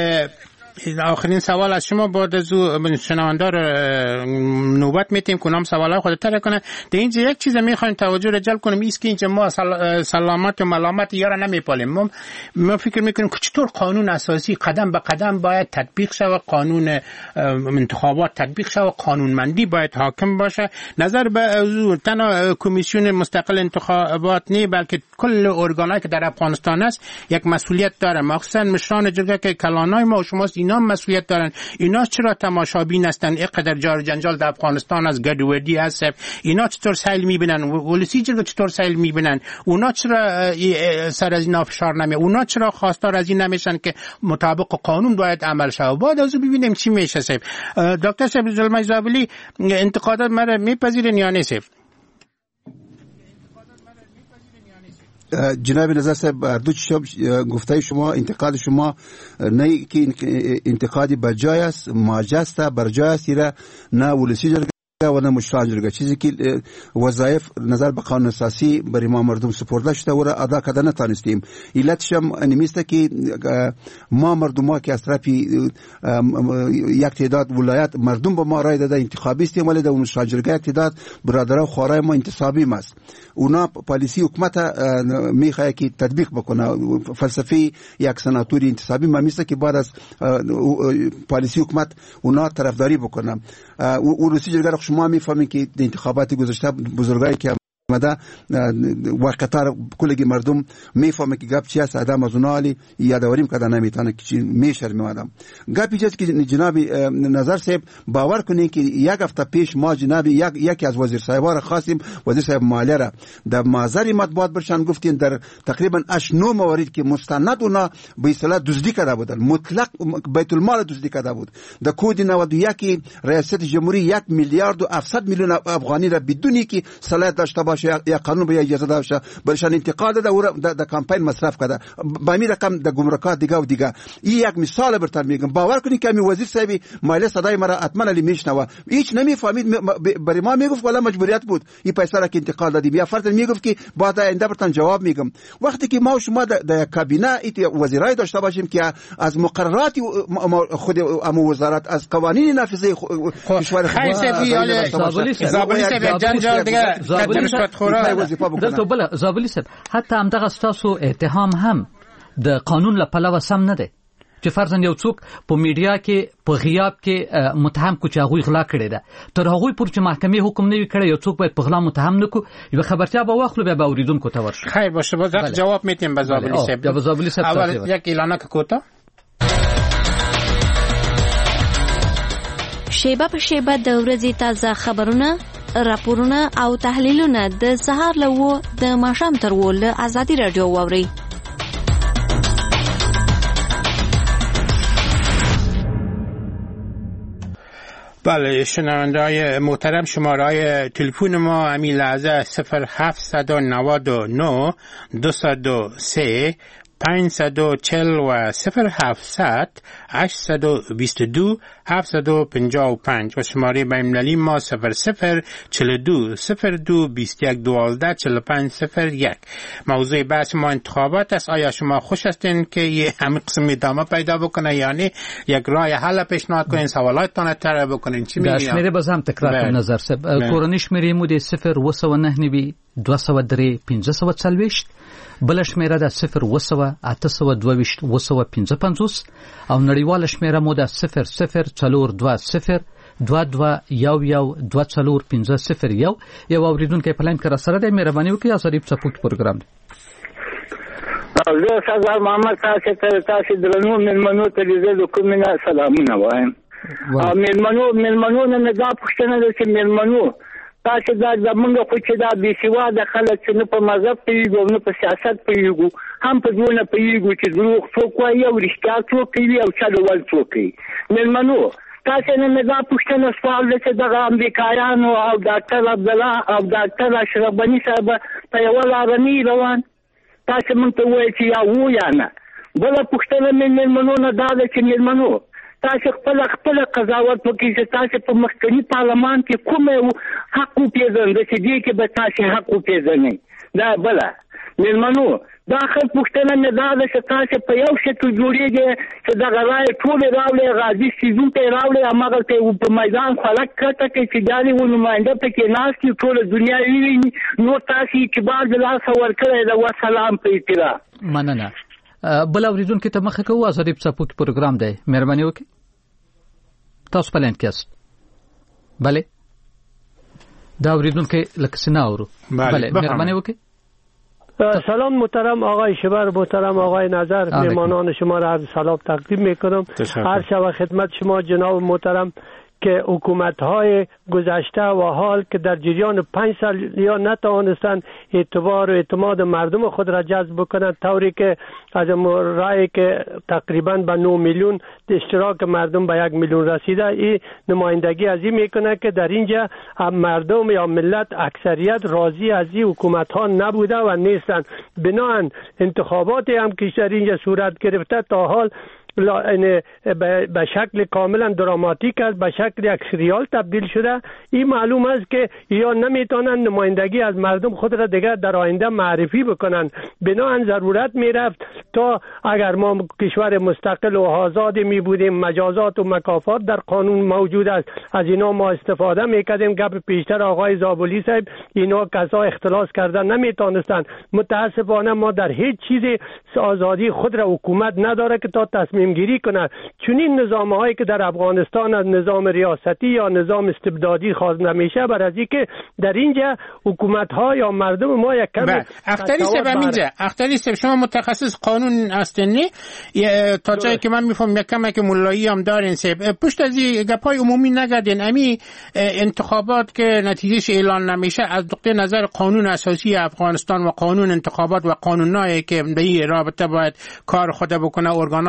آخرین سوال از شما بعد از شنونده رو نوبت میتیم کنم سوالای خودت تر کنه. در اینجا یک چیز میخوایم توجه رو جلب کنیم ایست که اینجا ما سلامت و ملامت یارا نمیپالیم. ما ما فکر میکنیم که چطور قانون اساسی قدم به قدم باید تطبیق شود قانون انتخابات تطبیق شود قانونمندی باید حاکم باشه. نظر به تنها کمیسیون مستقل انتخابات نه بلکه کل ارگانایی که در افغانستان است یک مسئولیت داره مخصوصا مشران جرگه که کلانای ما و شما اینا مسئولیت دارن. اینا چرا تماشابین هستن اینقدر جار جنجال در افغانستان از گدودی هست اینا چطور سیل میبینن ولسی جرگه چطور سیل میبینن اونا چرا سر از اینا فشار نمی اونا چرا خواستار از این نمیشن که مطابق قانون باید عمل شود. بعد از ببینیم چی میشه. صاحب دکتر صاحب زلمه زابلی انتقادات مرا میپذیرن یا نه؟ صاحب جناب نظر صاحب دو گفته شما انتقاد شما نه که انتقادی بجای است ماجه است برجای است نه ولسی جرگه و نه مشران جرگه چیزی که وظایف نظر به قانون اساسی برای ما مردم سپرده شده و را ادا کرده نتانستیم. علتش هم انمیسته که ما مردم ها که از طرف یک تعداد ولایت مردم به ما رای داده انتخابی استیم ولی در مشران جرگه یک تعداد برادران و خوارای ما انتصابی است. اونا پالیسی حکومت میخواه که تطبیق بکنه فلسفی یک سناتوری انتصابی ما میسته که بعد از پالیسی حکومت اونا طرفداری بکنه. او روسی جرگه شما میفهمید که انتخابات گذشته بزرگایی که مده و قطار کلگی مردم میفهمه که گپ چی است آدم از اونالی یادواریم کردن نمیتونه که چی میشرمه آدم. گپی چیست که جناب نظر صاحب باور کنین که یک هفته پیش ما جناب یک یکی از وزیر صاحبا را خواستیم وزیر صاحب مالیه را در محضر مطبوعات برشان گفتین در تقریبا اش نو موارد که مستند اونا به اصطلاح دزدی کرده بودن مطلق بیت المال دزدی کرده بود. در کود نود و یک ریاست جمهوری یک میلیارد و هفتصد میلیون افغانی را بدونی که صلاحیت داشته باشه یا قانون به اجازه داده باشه برشان انتقال داده و در کمپین مصرف کرده با این رقم در گمرکات دیگه و دیگه. این یک مثال براتون میگم. باور کنید که می وزیر صاحب مالیه صدای مرا حتما علی میشنوه هیچ نمیفهمید برای ما میگفت ولی مجبوریت بود این پیسه را که انتقال دادیم یا فرض میگفت که بعد آینده براتون جواب میگم. وقتی که ما و شما در کابینه وزیرای داشته باشیم که از مقررات خود امو وزارت از قوانین نافذه کشور خیر سفی زابلی صاحب جنجال دیگه کتمشکات خورا دلته بل زابلی صاحب حتی هم دغه تاسو اتهام هم د قانون له پلوه سم نه دی چې فرضاً یو څوک په میډیا کې په غیاب کې متهم کو چې هغه غلا کړی ده تر هغه پورې چې محکمې حکم نه وي کړی یو څوک باید په غلا متهم نه کو یو خبرتیا به واخلو بیا به اوریدونکو ته ورشي. خیر باشه باز جواب میتیم به زابلی صاحب. یا به زابلی صاحب اول یک اعلان کوتا شیبه په شیبه د ورځې تازه خبرونه راپورونه او تحلیلونه د سهار له د ماښام تر ول ازادي رادیو واوري. بله شنونده‌های محترم شماره تلفن ما همین لحظه صفر هفت نه نه دو صفر سه پانصد و چهل و صفر هفتصد هشتصد و بیست و دو هفتصد و پنجاه و پنج و شماره بین‌المللی ما صفر صفر چهل و دو صفر دو بیست و یک دوازده چهل و پنج صفر یک. موضوع بحث ما انتخابات است. آیا شما خوش هستین که یه همین قسم ادامه پیدا بکنه یعنی یک راه حل پیشنهاد کنین سوالاتتان طرح بکنین؟ چی میگین؟ شمیره باز هم تکرار کنم نظر سب کورنی شمیره مو صفر و سو نه نوي دو سو درې پنځه سو څلوېښت بل شمیره د صفر و سو اته سو دوه ویشت و سو پنځه پنځوس او نړیواله شمیره مو د صفر صفر څلور دوه صفر دوه دوه یو یو دوه څلور پنځه صفر یو. یو اوریدونکو په لاین کې را سره د مهرباني وکړئ اسریب سپورټ پروګرام دی. زه سردار محمد تاسو ته تاسو درنو مېلمنو ته د کومه سلامونه وایم. او مېلمنو مېلمنو نه دا پوښتنه ده چې مېلمنو تاسو دا زمونږ خو چې دا بې سواده خلک چې نه په مذهب پوهېږو نه په سیاست پوهېږو هم په دونه پوهېږو چې دروغ څوک وایي او رښتیا څوک کوي او چا ډول څوک کوي. مېلمنو تاسو نه مې دا پوښتنه سوال ده چې دغه امریکایانو او ډاکټر عبدالله او ډاکټر اشرف غني صاحب په یوه لاره نه روان تاسو مونږ ته ووایئ چې یا وو یا نه. بله پوښتنه مې مېلمنو نه دا ده چې مېلمنو تاسو خپل خپل قضاوت وکړئ چې تاسو په مخکنی پارلمان کې کومه حق وپېژنئ چې دې کې به تاسو حق وپېژنئ. دا بله مېلمنو دا خل پوښتنه مې دا ده چې تاسو په یو شکل جوړېږئ چې دغه رایې ټولې راوړئ غازي سیزون ته یې راوړئ هماغلته یې په میدان خلک کټه کړئ چې دا دې و نماینده پکې ناست وي ټوله دنیا وویني نور تاسو اعتبار د لاسه ورکړی ده. وسلام په اطلاع. مننه. بل اوریدونکو ته مخه کوو ازادي سپورټ پروګرام دی مهرباني وکړئ تاسو په لاین کې یاست. بله دا اوریدونکو لکه څنګه اورو. بله مهرباني وکړئ. سلام محترم آقای شبر محترم آقای نظر مهمانان شما را عرض سلام تقدیم میکنم. هر شب خدمت شما جناب محترم که حکومت‌های گذشته و حال که در جریان پنج سال یا نتوانستند اعتبار و اعتماد مردم خود را جذب بکنند طوری که از رأی که تقریبا به نه میلیون اشتراک مردم به یک میلیون رسیده این نمایندگی از این میکنه که در اینجا مردم یا ملت اکثریت راضی از این حکومت‌ها نبوده و نیستند. بنابراین انتخاباتی هم که در اینجا صورت گرفته تا حال به شکل کاملا دراماتیک است به شکل یک سریال تبدیل شده. این معلوم است که یا نمیتونن نمایندگی از مردم خود را دیگر در آینده معرفی بکنن. بنابراین ضرورت میرفت تا اگر ما کشور مستقل و آزادی می بودیم مجازات و مکافات در قانون موجود است از اینا ما استفاده میکردیم. گپ پیشتر آقای زابلی صاحب اینا کسا اختلاس کردن نمیتونستن. متاسفانه ما در هیچ چیزی آزادی خود را حکومت نداره که تا تصمیم گیری کنند. چون این نظام هایی که در افغانستان از نظام ریاستی یا نظام استبدادی خواست نمیشه برای که در اینجا حکومت ها یا مردم ما یک کمی اختری سبب اینجا اختری سبب شما متخصص قانون هستین تا جایی که من میفهم یک کمی که مولایی هم دارین سبب پشت از این گپای عمومی نگردین. امی انتخابات که نتیجهش اعلان نمیشه از نقطه نظر قانون اساسی افغانستان و قانون انتخابات و قانونایی که به این رابطه باید کار خود بکنه ارگانای کار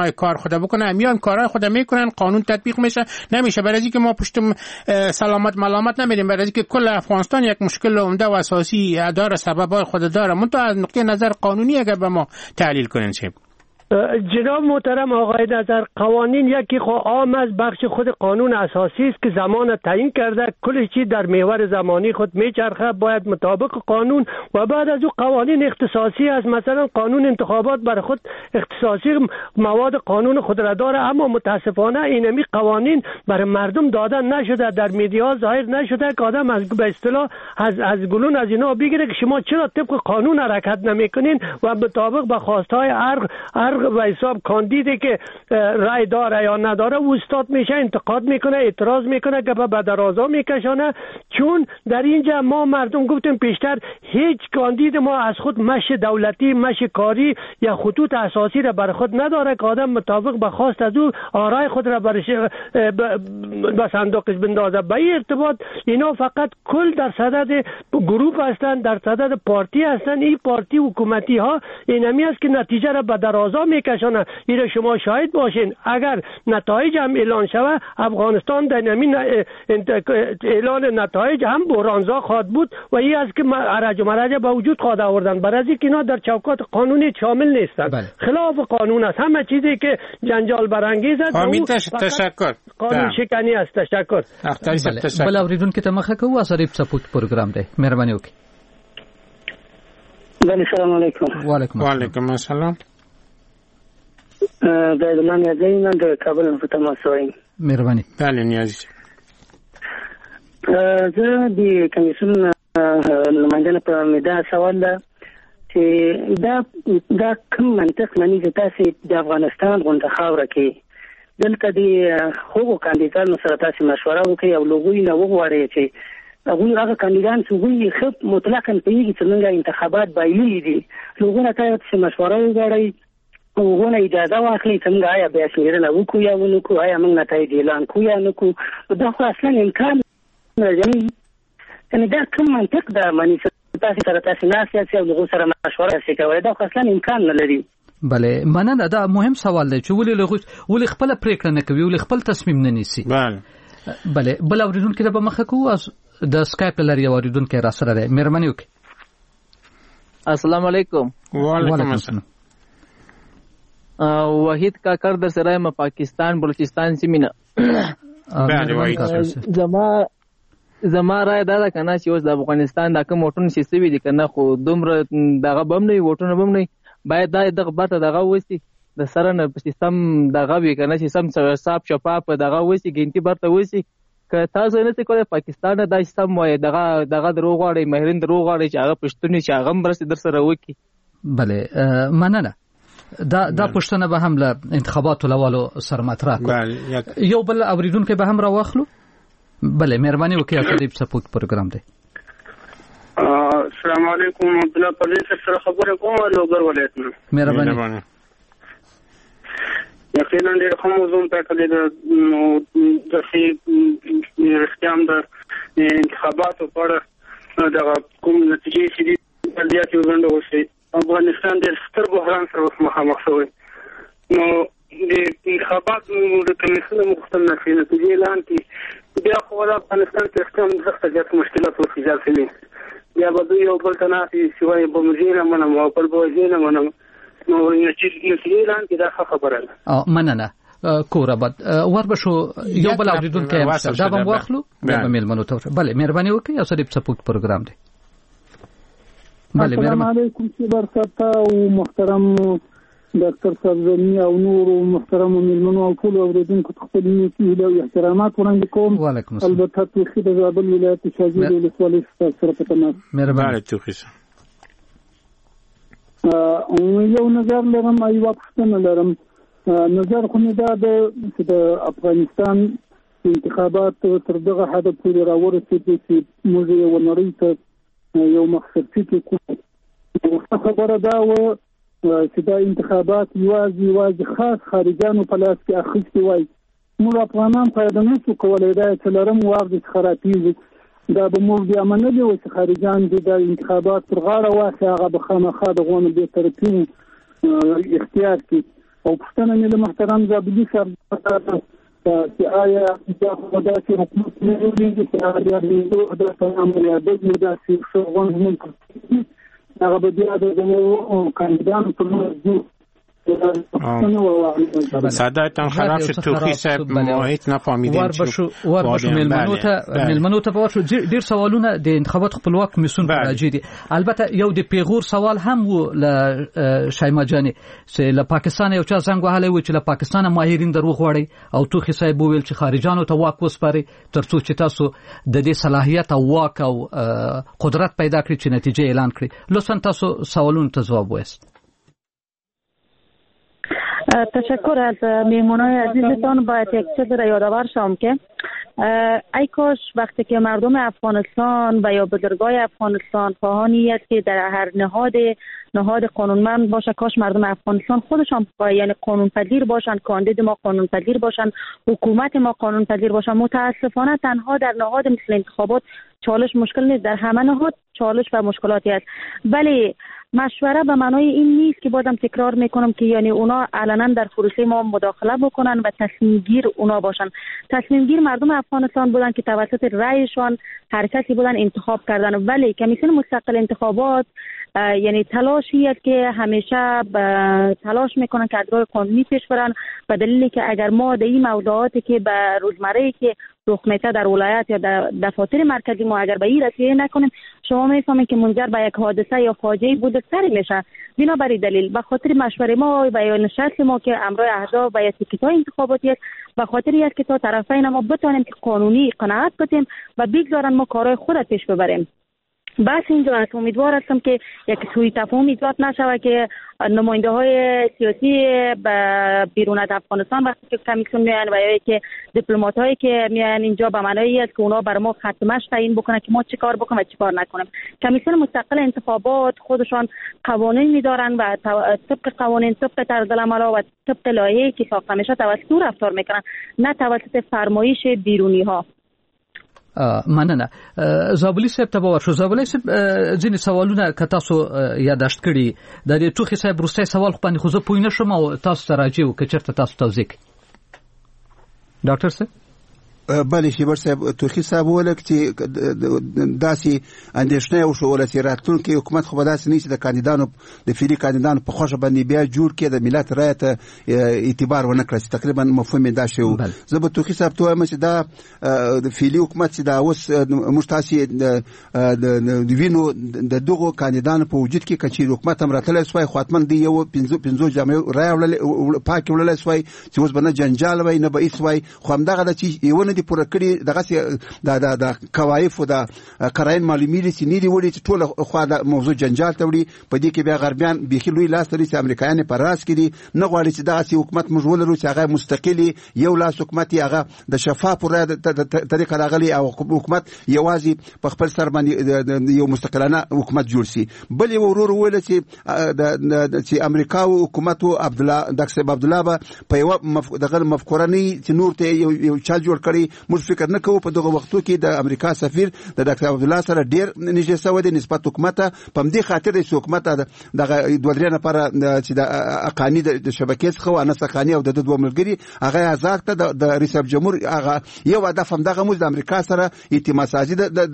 خود بکنن، میان کارهای خود میکنن، قانون تطبیق میشه. نمیشه برای اینکه ما پشت سلامت ملامت نمیریم، برای اینکه کل افغانستان یک مشکل عمده و اساسی داره، سببای خود داره. منتها از نقطه نظر قانونی اگر به ما تحلیل کنین چه جناب محترم آقای نظر، قوانین یکی خو عام از بخش خود قانون اساسی است که زمان تعیین کرده، کل چیز در محور زمانی خود میچرخه، باید مطابق قانون. و بعد از او قوانین اختصاصی است، مثلا قانون انتخابات برای خود اختصاصی مواد قانون خود را داره، اما متاسفانه اینمی قوانین برای مردم دادن نشده، در میدیا ظاهر نشده که آدم از به اصطلاح از از گلون از اینا بگیره که شما چرا طبق قانون حرکت نمیکنین و مطابق به خواستهای ارگ و حساب کاندیدی که رای داره یا نداره او استاد میشه، انتقاد میکنه، اعتراض میکنه، گپ به درازا میکشانه. چون در اینجا ما مردم گفتیم پیشتر هیچ کاندید ما از خود مش دولتی، مش کاری یا خطوط اساسی را بر خود نداره که آدم مطابق به خواست از او آرای خود را برش به صندوقش بندازه. به این ارتباط اینا فقط کل در صدد گروپ هستند، در صدد پارتی هستند. این پارتی حکومتی ها اینمی است که نتیجه را به درازا میکشانه. این شما شاهد باشین، اگر نتایج هم اعلان شود افغانستان در نمین اعلان نتایج هم بحرانزا خواهد بود و این است که ارج و مرج به وجود خواهد آوردن، برای از اینکه اینا در چوکات قانونی شامل نیستند. بله. خلاف قانون است، همه چیزی که جنجال برانگیز است امید تشکر قانون شکنی است. تشکر. بل اوریدون کې تمخه کوو اسریب سپورت پروګرام دی، مهرباني وکړئ. السلام علیکم. وعلیکم وعلیکم السلام. د دلان یادین د کابل په تماس وایم. مهرباني. بله نیازی. زه د کمیسیون نماینده په مدا سوال ده چې دا دا کوم منطق منی چې تاسو د افغانستان غونډه خاوره کې دلته د هغو کاندیدانو سره تاسو مشوره وکړئ او لوګوي نه وغواړئ چې هغه هغه کاندیدان چې وی خپ مطلقاً پیږي چې څنګه انتخابات بایلي دي، لوګونه تاسو مشوره وکړئ او غوونه اجازه واخلي څنګه آیا بیا شمیرنه وکړو یا ونکړو، آیا موږ نتایج اعلان کړو یا نکړو. دا خو اصلا امکان نه لري. یعنې دا کوم منطق ده معنی تاسو سره تاسو نه سیاسي او لغو سره مشوره شي کوي، دا خو اصلا امکان نه لري. بله مننه. دا مهم سوال دی چې ولې لغو ولې خپل پریکړه نه کوي، ولې خپل تصمیم نه نیسي. بله بله بل اوریدونکو ته به مخه کوو د سکایپ لري اوریدونکو را سره دی، مهرباني وکړئ. السلام علیکم. وعلیکم السلام. وحید کاکر در سره ما پاکستان بلوچستان سیمینه. بله وحید. زما زما رای دا ده کنه چې اوس د افغانستان د کوم وټون شي سوي دي کنه خو دومره دغه بم نه وټونه بم نه باید دا دغه برته دغه وسی د سره نه سیستم دغه وی کنه چې سم صاحب شفاف دغه وسی ګینتی برته وسی که تاسو نه کوله پاکستان د سیستم وای دغه دغه دروغ غواړي مهرین دروغ غواړي چې هغه پښتوني چې هغه برسي در سره وکی. بله مننه. دا دا پښتنه به هم له انتخاباتو لوالو سره مطرح کو. یو بل اوریدونکو به هم را واخلو. بله مهرباني وکړئ. اسریب سپورت پروګرام دی. السلام علیکم. عبد الله پردیس سره خبره کوم لوګر ولایت نه. مهرباني. یقینا ډېر کوم موضوع ته کله د فی رښتیام د انتخاباتو په اړه د کوم نتیجې چې دي بلدیات یو ځنډ وشي. افغانستان ډېر ستر بحران سره مخامخ شوی. نو د انتخاباتو د کمیسیون مختلف نتیجې اعلان کړي بیا خو د افغانستان کې هم سخته زیات مشکلات ورسېږي شوي. بیا به دوی یو بل ته ناستې چې وایي به موږ نه منم او بل به یې نه منم. نو نتیجې اعلان کړي دا ښه خبره ده. مننه. کورابد وربشو یو بل اوریدونکو هم دا به واخلو بیا به میلمنو ته. بله مهرباني وکړئ. اسریب سپورت پروګرام دی. السلام علیکم چې برکتا او محترم ډاکټر صاحب زمي او نور محترم میلمنو او ټول اوریدونکو ته خپل نیکی او احترامات وړاندې کوم. وعلیکم السلام. البته توخی د زابل ولایت شاجوی ولسوالۍ سره په تماس. مهرباني. توخی او یو نظر لرم ایو پښتنه لرم. نظر خو نه دا د افغانستان انتخابات تر دغه حد پورې راورسېدي چې موږ یو نړۍ ته یو مقصد فکر کوو. خبره دا و چې دا انتخابات یوازې یوازې خاص خارجانو په لاس کې اخیستي وای. موږ افغانان پیدا نه شو کولی دا چې لرم واغ خرابېږي. دا به موږ بیا منلي وو چې خارجان دې دا انتخابات پر غاړه واخلي، هغه به خامخا د غونو بېطرفي اختیار کړي او پښتنه مې له محترم زابلي صاحب چې آیا دا خدای چې حکومت نه لري چې هغه د د تمام د د شغون ممکن هغه به بیا د کاندیدانو په نوم صدایتان خراب شد توخی صاحب محیط نفهمیدیم وار بشو وار بشو ملمنو ته ملمنو ته واشو ډیر سوالونه د انتخابات خپلواک کمیسیون راځي دي البته یو د پیغور سوال هم و ل شایما جانی چې له پاکستان یو چا څنګه وهله و چې له پاکستان ماهرین دروغ وړي او توخی صاحب ویل چې خارجانو ته واک وسپاري ترڅو چې تاسو د دې صلاحیت او واک او قدرت پیدا کړئ چې نتیجه اعلان کړئ لطفا تاسو سوالونو ته جواب وایست. تشکر از میهمانای عزیزتان. باید یک چیز را یادآور شوم که ای کاش وقتی که مردم افغانستان و یا بزرگای افغانستان خواهانی است که در هر نهاد نهاد قانونمند باشه، کاش مردم افغانستان خودشان یعنی قانون پذیر باشند، کاندید ما قانون پذیر باشند، حکومت ما قانون پذیر باشند. متاسفانه تنها در نهاد مثل انتخابات چالش مشکل نیست، در همه نهاد چالش و مشکلاتی است. ولی مشوره به معنای این نیست که بازم تکرار میکنم که یعنی اونا علنا در پروسه ما مداخله بکنن و تصمیم گیر اونا باشن. تصمیم گیر مردم افغانستان بودن که توسط رأیشان هر کسی بودن انتخاب کردن، ولی کمیسیون مستقل انتخابات یعنی تلاشی است که همیشه تلاش میکنن که ادعای قانونی پیش برن، به دلیلی که اگر ما در این موضوعاتی که به روزمره که رخ میده در ولایت یا در دفاتر مرکزی ما اگر به این رسیدگی نکنیم، شما میفهمید که منجر به یک حادثه یا فاجعه بوده سری میشه. بنابراین دلیل به خاطر مشوره ما و یا نشست ما که امروز احزاب و یا تیکت‌های انتخاباتی است، به خاطر است که تا طرفین ما بتونیم که قانونی قناعت بدیم و بگذارن ما کارهای خود پیش ببریم. بس اینجا است. امیدوار هستم که یک سوء تفاهم ایجاد نشود که نماینده های سیاسی بیرون از افغانستان وقتی که کمیسیون میان و یا که دیپلمات هایی که میان اینجا به معنای است که اونا بر ما خطمش تعیین بکنن که ما چه کار بکنیم و چه کار نکنیم. کمیسیون مستقل انتخابات خودشان قوانین میدارن و طبق قوانین، طبق طرزالعمل و طبق لایحه‌ای که ساخته میشه توسط او رفتار میکنن، نه توسط فرمایش بیرونی ها. مننه. زابلی صاحب ته ورشو. زابلی صاحب ځینې سوالونه که تاسو یاداشت کړي د دې ټوخي صاحب وروستی سوال خو باندې خو زه پوه نه شوم او تاسو ته راجع و که چېرته تاسو توضیح کړي. ډاکټر صاحب بله شیبر صاحب توخی صاحب وویل چې داسې اندېښنه وشوله چې راتلونکی حکومت خو به داسې نه چې د کاندیدانو د فعلي کاندیدانو په خوښه باندې بیا جوړ کړي، د ملت رایې ته اعتبار ونه کړه چې تقریبا مفهوم یې دا شی و. زه به توخی صاحب ته وایم چې دا د فعلي حکومت چې دا اوس موږ تاسې د وینو د دغو کاندیدانو په وجود کې که چېرې حکومت هم راتلی سوی خو حتما د یو پنځو جامعو رایې پاکې وړلی سوی چې اوس به نه جنجال وی نه به هېڅ وی، خو همدغه ده چې یو دي پوره کړي دغه د د کوایف او د قراین معلومیږي چې نه دی وړي چې ټول خو د موضوع جنجال ته وړي. په دې کې بیا غربیان بيخي لوی لاس لري چې امریکایان په راس کې دي، نه غواړي چې دغه حکومت موږ ولرو چې هغه مستقلی یو لاس حکومت هغه د شفاف او طریقه راغلي او حکومت یوازې په خپل سر باندې یو مستقلانه حکومت جوړ شي. بل یو ورور ویل چې د چې امریکا او حکومت او عبد الله ډاکټر عبد الله به په یو دغه مفکوره نه چې نور ته یو چا جوړ کړي. موږ فکر نه کوو په دغه وختو کې د امریکا سفیر د ډاکټر عبد الله سره ډیر نږدې سوی دی نسبت حکومت په دې خاطر د حکومت دغه دوه درې نفر چې د اقانی د شبکې څخه و انس اقانی او د دوه ملګري هغه آزاد ته د رئیس جمهور هغه یو هدف هم دغه موږ د امریکا سره اتحاد سازي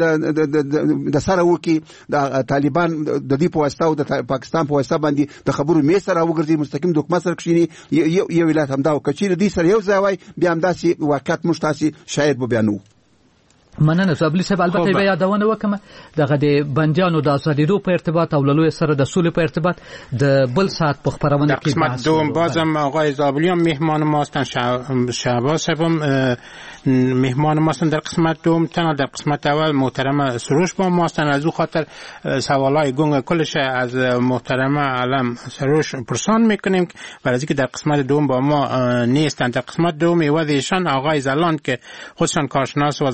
د سره وکي د طالبان د دې په واسطه او د پاکستان په واسطه باندې د خبرو می سره وګرځي مستقیم د حکومت سره کښینی یو یو ولایت هم دا او کچیر دې سره یو ځای بیا هم داسې واقعیت مشتاسي شاید به بیانو. مننه. زابلی صاحب البته بیا یادونه وکم دغه د بندیانو د ازادېدو په ارتباط او لوی سره د سولې په ارتباط د بل ساعت په خبرونه کې قسمت دوم بازم آقای زابلی هم مهمان ما هستن، شهباز صاحب هم مهمان ما هستن در قسمت دوم. تنها در قسمت اول محترم سروش با ما هستن، از او خاطر سوالای گنگ کلش از محترم علم سروش پرسان میکنیم برای اینکه در قسمت دوم با ما نیستن. در قسمت دوم ایوازشان آقای زلان که خودشان کارشناس وزارت دولت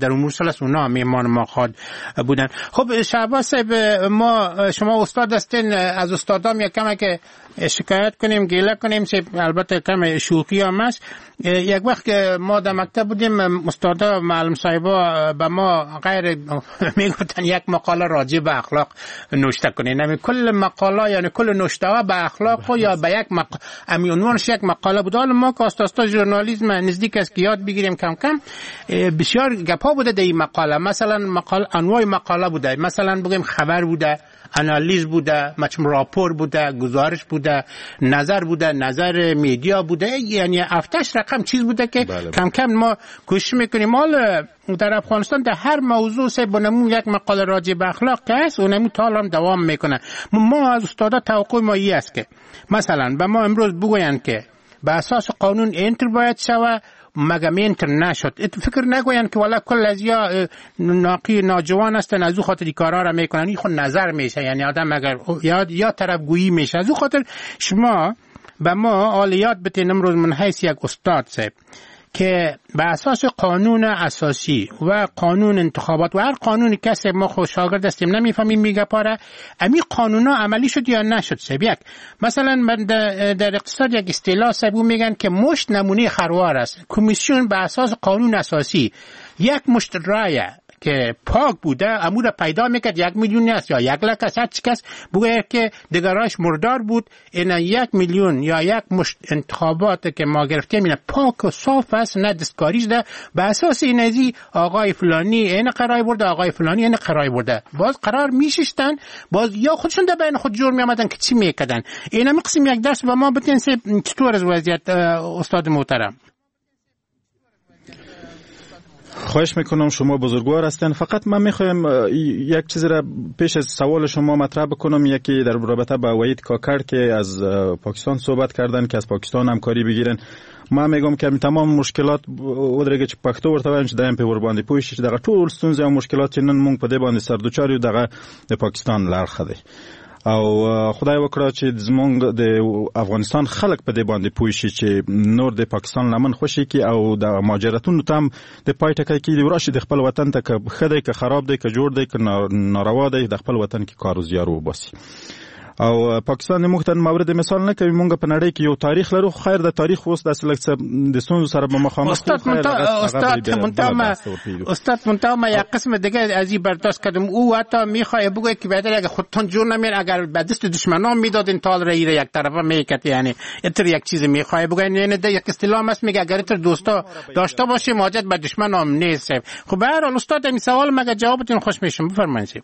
در امور سلس اونا میهمان ما خواد بودن. خب شعباز صاحب، ما شما استاد هستین، از استادام یک کمه که شکایت کنیم، گیله کنیم، البته کم شوخی هم است. یک وقت که ما در مکتب بودیم استادا معلم صاحبا به ما غیر میگفتن یک مقاله راجع به اخلاق نوشته کنین، یعنی کل مقاله یعنی کل نوشته ها به اخلاق یا به یک مق... امی عنوانش یک مقاله بود. حالا ما که استاد ژورنالیسم نزدیک است که یاد بگیریم کم کم، بسیار گپا بوده در این مقاله. مثلا مقاله انواع مقاله بوده، مثلا بگیم خبر بوده، انالیز بوده، مچم راپور بوده، گزارش بوده، نظر بوده، نظر میدیا بوده، یعنی هفتش رقم چیز بوده که بله کم کم ما کوشش میکنیم. حالا در افغانستان در هر موضوع سه بنمون یک مقاله راجع به اخلاق که هست اونمون تال هم دوام میکنه. ما از استادا توقع ما این است که مثلا به ما امروز بگوین که به اساس قانون انتر باید شوه، مگم انتر نشد. فکر نگوین که والا کل از یا ناقی ناجوان هستن از او خاطر کارا را میکنن، این خود نظر میشه، یعنی آدم اگر یا یا طرف گویی میشه. از او خاطر شما به ما آلیات بتین امروز من حیث یک استاد صاحب که به اساس قانون اساسی و قانون انتخابات و هر قانونی کسی ما خود شاگرد هستیم نمیفهمیم میگه پاره امی قانونا عملی شد یا نشد. سب یک مثلا من در اقتصاد یک اصطلاح سبو میگن که مشت نمونه خروار است. کمیسیون به اساس قانون اساسی یک مشت رایه که پاک بوده امور پیدا میکرد یک میلیون است یا یک لک است، هیچ کس بگه که دگراش مردار بود این یک میلیون یا یک مشت انتخابات که ما گرفتیم این پاک و صاف است، نه دستکاری ده به اساس این ازی آقای فلانی این قرار برده، آقای فلانی این قرار برده، باز قرار میشستن، باز یا خودشون ده بین خود جور میامدن که چی میکردن. اینا میقسم یک درس به ما بتین سه چطور از وضعیت استاد محترم. خواهش میکنم، شما بزرگوار هستین. فقط من میخوایم یک چیزی را پیش از سوال شما مطرح بکنم، یکی در رابطه با وحید کاکر که از پاکستان صحبت کردن که از پاکستان همکاری بگیرن. ما میگم که تمام مشکلات ودرګه چې پښتو ورته وایم چې دایم په ور باندې پوه شي چې دغه ټول ستونزې او مشکلات چې نن موږ په دې باندې سر دوچار یو دغه د پاکستان لارښه دی او خدای وکړه چې زمونږ د افغانستان خلک په دې باندې پوه شي چې نور د پاکستان لمن خوشي کی او د ماجراتونو تام د پای ټکی کې دی ورشي د خپل وطن ته که خدای که خراب دی که جوړ دی که ناروا دی د خپل وطن کې کار زیار وباسي. او پاکستان موږ ته مورد مثال نه کوي، موږ په نړۍ کې یو تاریخ لرو، خیر د تاریخ اوس د سلکت د ستونزو سره به مخامخ استاد استاد منتما استاد منتما یا قسم دیگه از این برداشت کردم او حتی میخواد بگه که بعد اگه خودتون جور نمیر اگر به دست دشمنان میدادین تال را یک طرفه میکرد، یعنی اتر یک چیز میخواد بگه، یعنی ده یک اصطلاح است میگه اگر اتر دوستا داشته باشه ماجد به دشمنام نیست. خب به هر حال استاد این سوال مگه جوابتون خوش میشم، بفرمایید.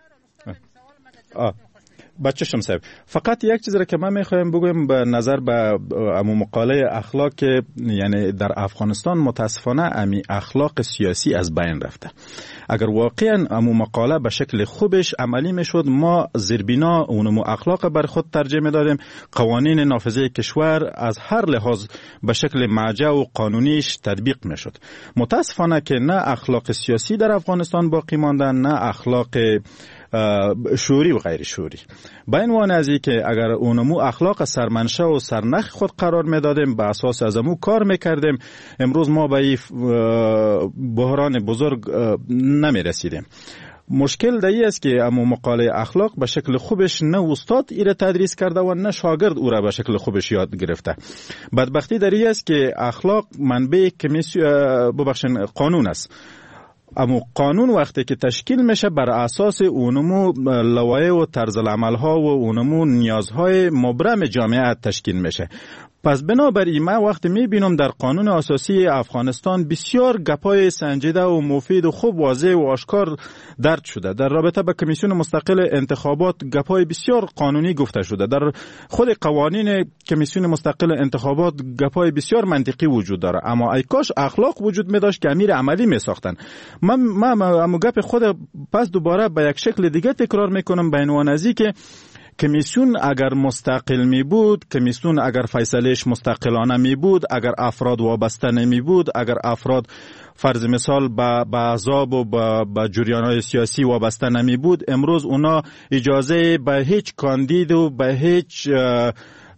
بچه شم صاحب، فقط یک چیز را که من میخوایم بگویم به نظر به امو مقاله اخلاق که یعنی در افغانستان متاسفانه امی اخلاق سیاسی از بین رفته. اگر واقعا امو مقاله به شکل خوبش عملی میشد ما زیربینا اونمو اخلاق بر خود ترجیح میدادیم، قوانین نافذه کشور از هر لحاظ به شکل مرجع و قانونیش تطبیق میشد. متاسفانه که نه اخلاق سیاسی در افغانستان باقی مانده، نه اخلاق شوری و غیر شوری. با این وانه ازی که اگر اونمو اخلاق سرمنشه و سرنخ خود قرار میدادیم به اساس از امو کار میکردیم امروز ما به این بحران بزرگ نمی رسیدیم. مشکل دایی است که امو مقاله اخلاق به شکل خوبش نه استاد ایره تدریس کرده و نه شاگرد او را به شکل خوبش یاد گرفته. بدبختی دایی است که اخلاق منبع کمیسیون ببخشن قانون است. اما قانون وقتی که تشکیل میشه بر اساس اونمو لوایح و طرز العمل ها و اونمو نیازهای مبرم جامعه تشکیل میشه. پس بنابراین من وقتی میبینم در قانون اساسی افغانستان بسیار گپای سنجیده و مفید و خوب واضح و آشکار درج شده. در رابطه با کمیسیون مستقل انتخابات گپای بسیار قانونی گفته شده. در خود قوانین کمیسیون مستقل انتخابات گپای بسیار منطقی وجود داره. اما ای کاش اخلاق وجود می داشت که امیر عملی می ساختن. من من اما گپ خود پس دوباره به یک شکل دیگه تکرار میکنم به عنوان ازی که کمیسیون اگر مستقل می بود، کمیسیون اگر فیصلهش مستقلانه می بود، اگر افراد وابسته نمی بود، اگر افراد فرض مثال با با احزاب و با با جریان‌های سیاسی وابسته نمی بود، امروز اونا اجازه به هیچ کاندید و به هیچ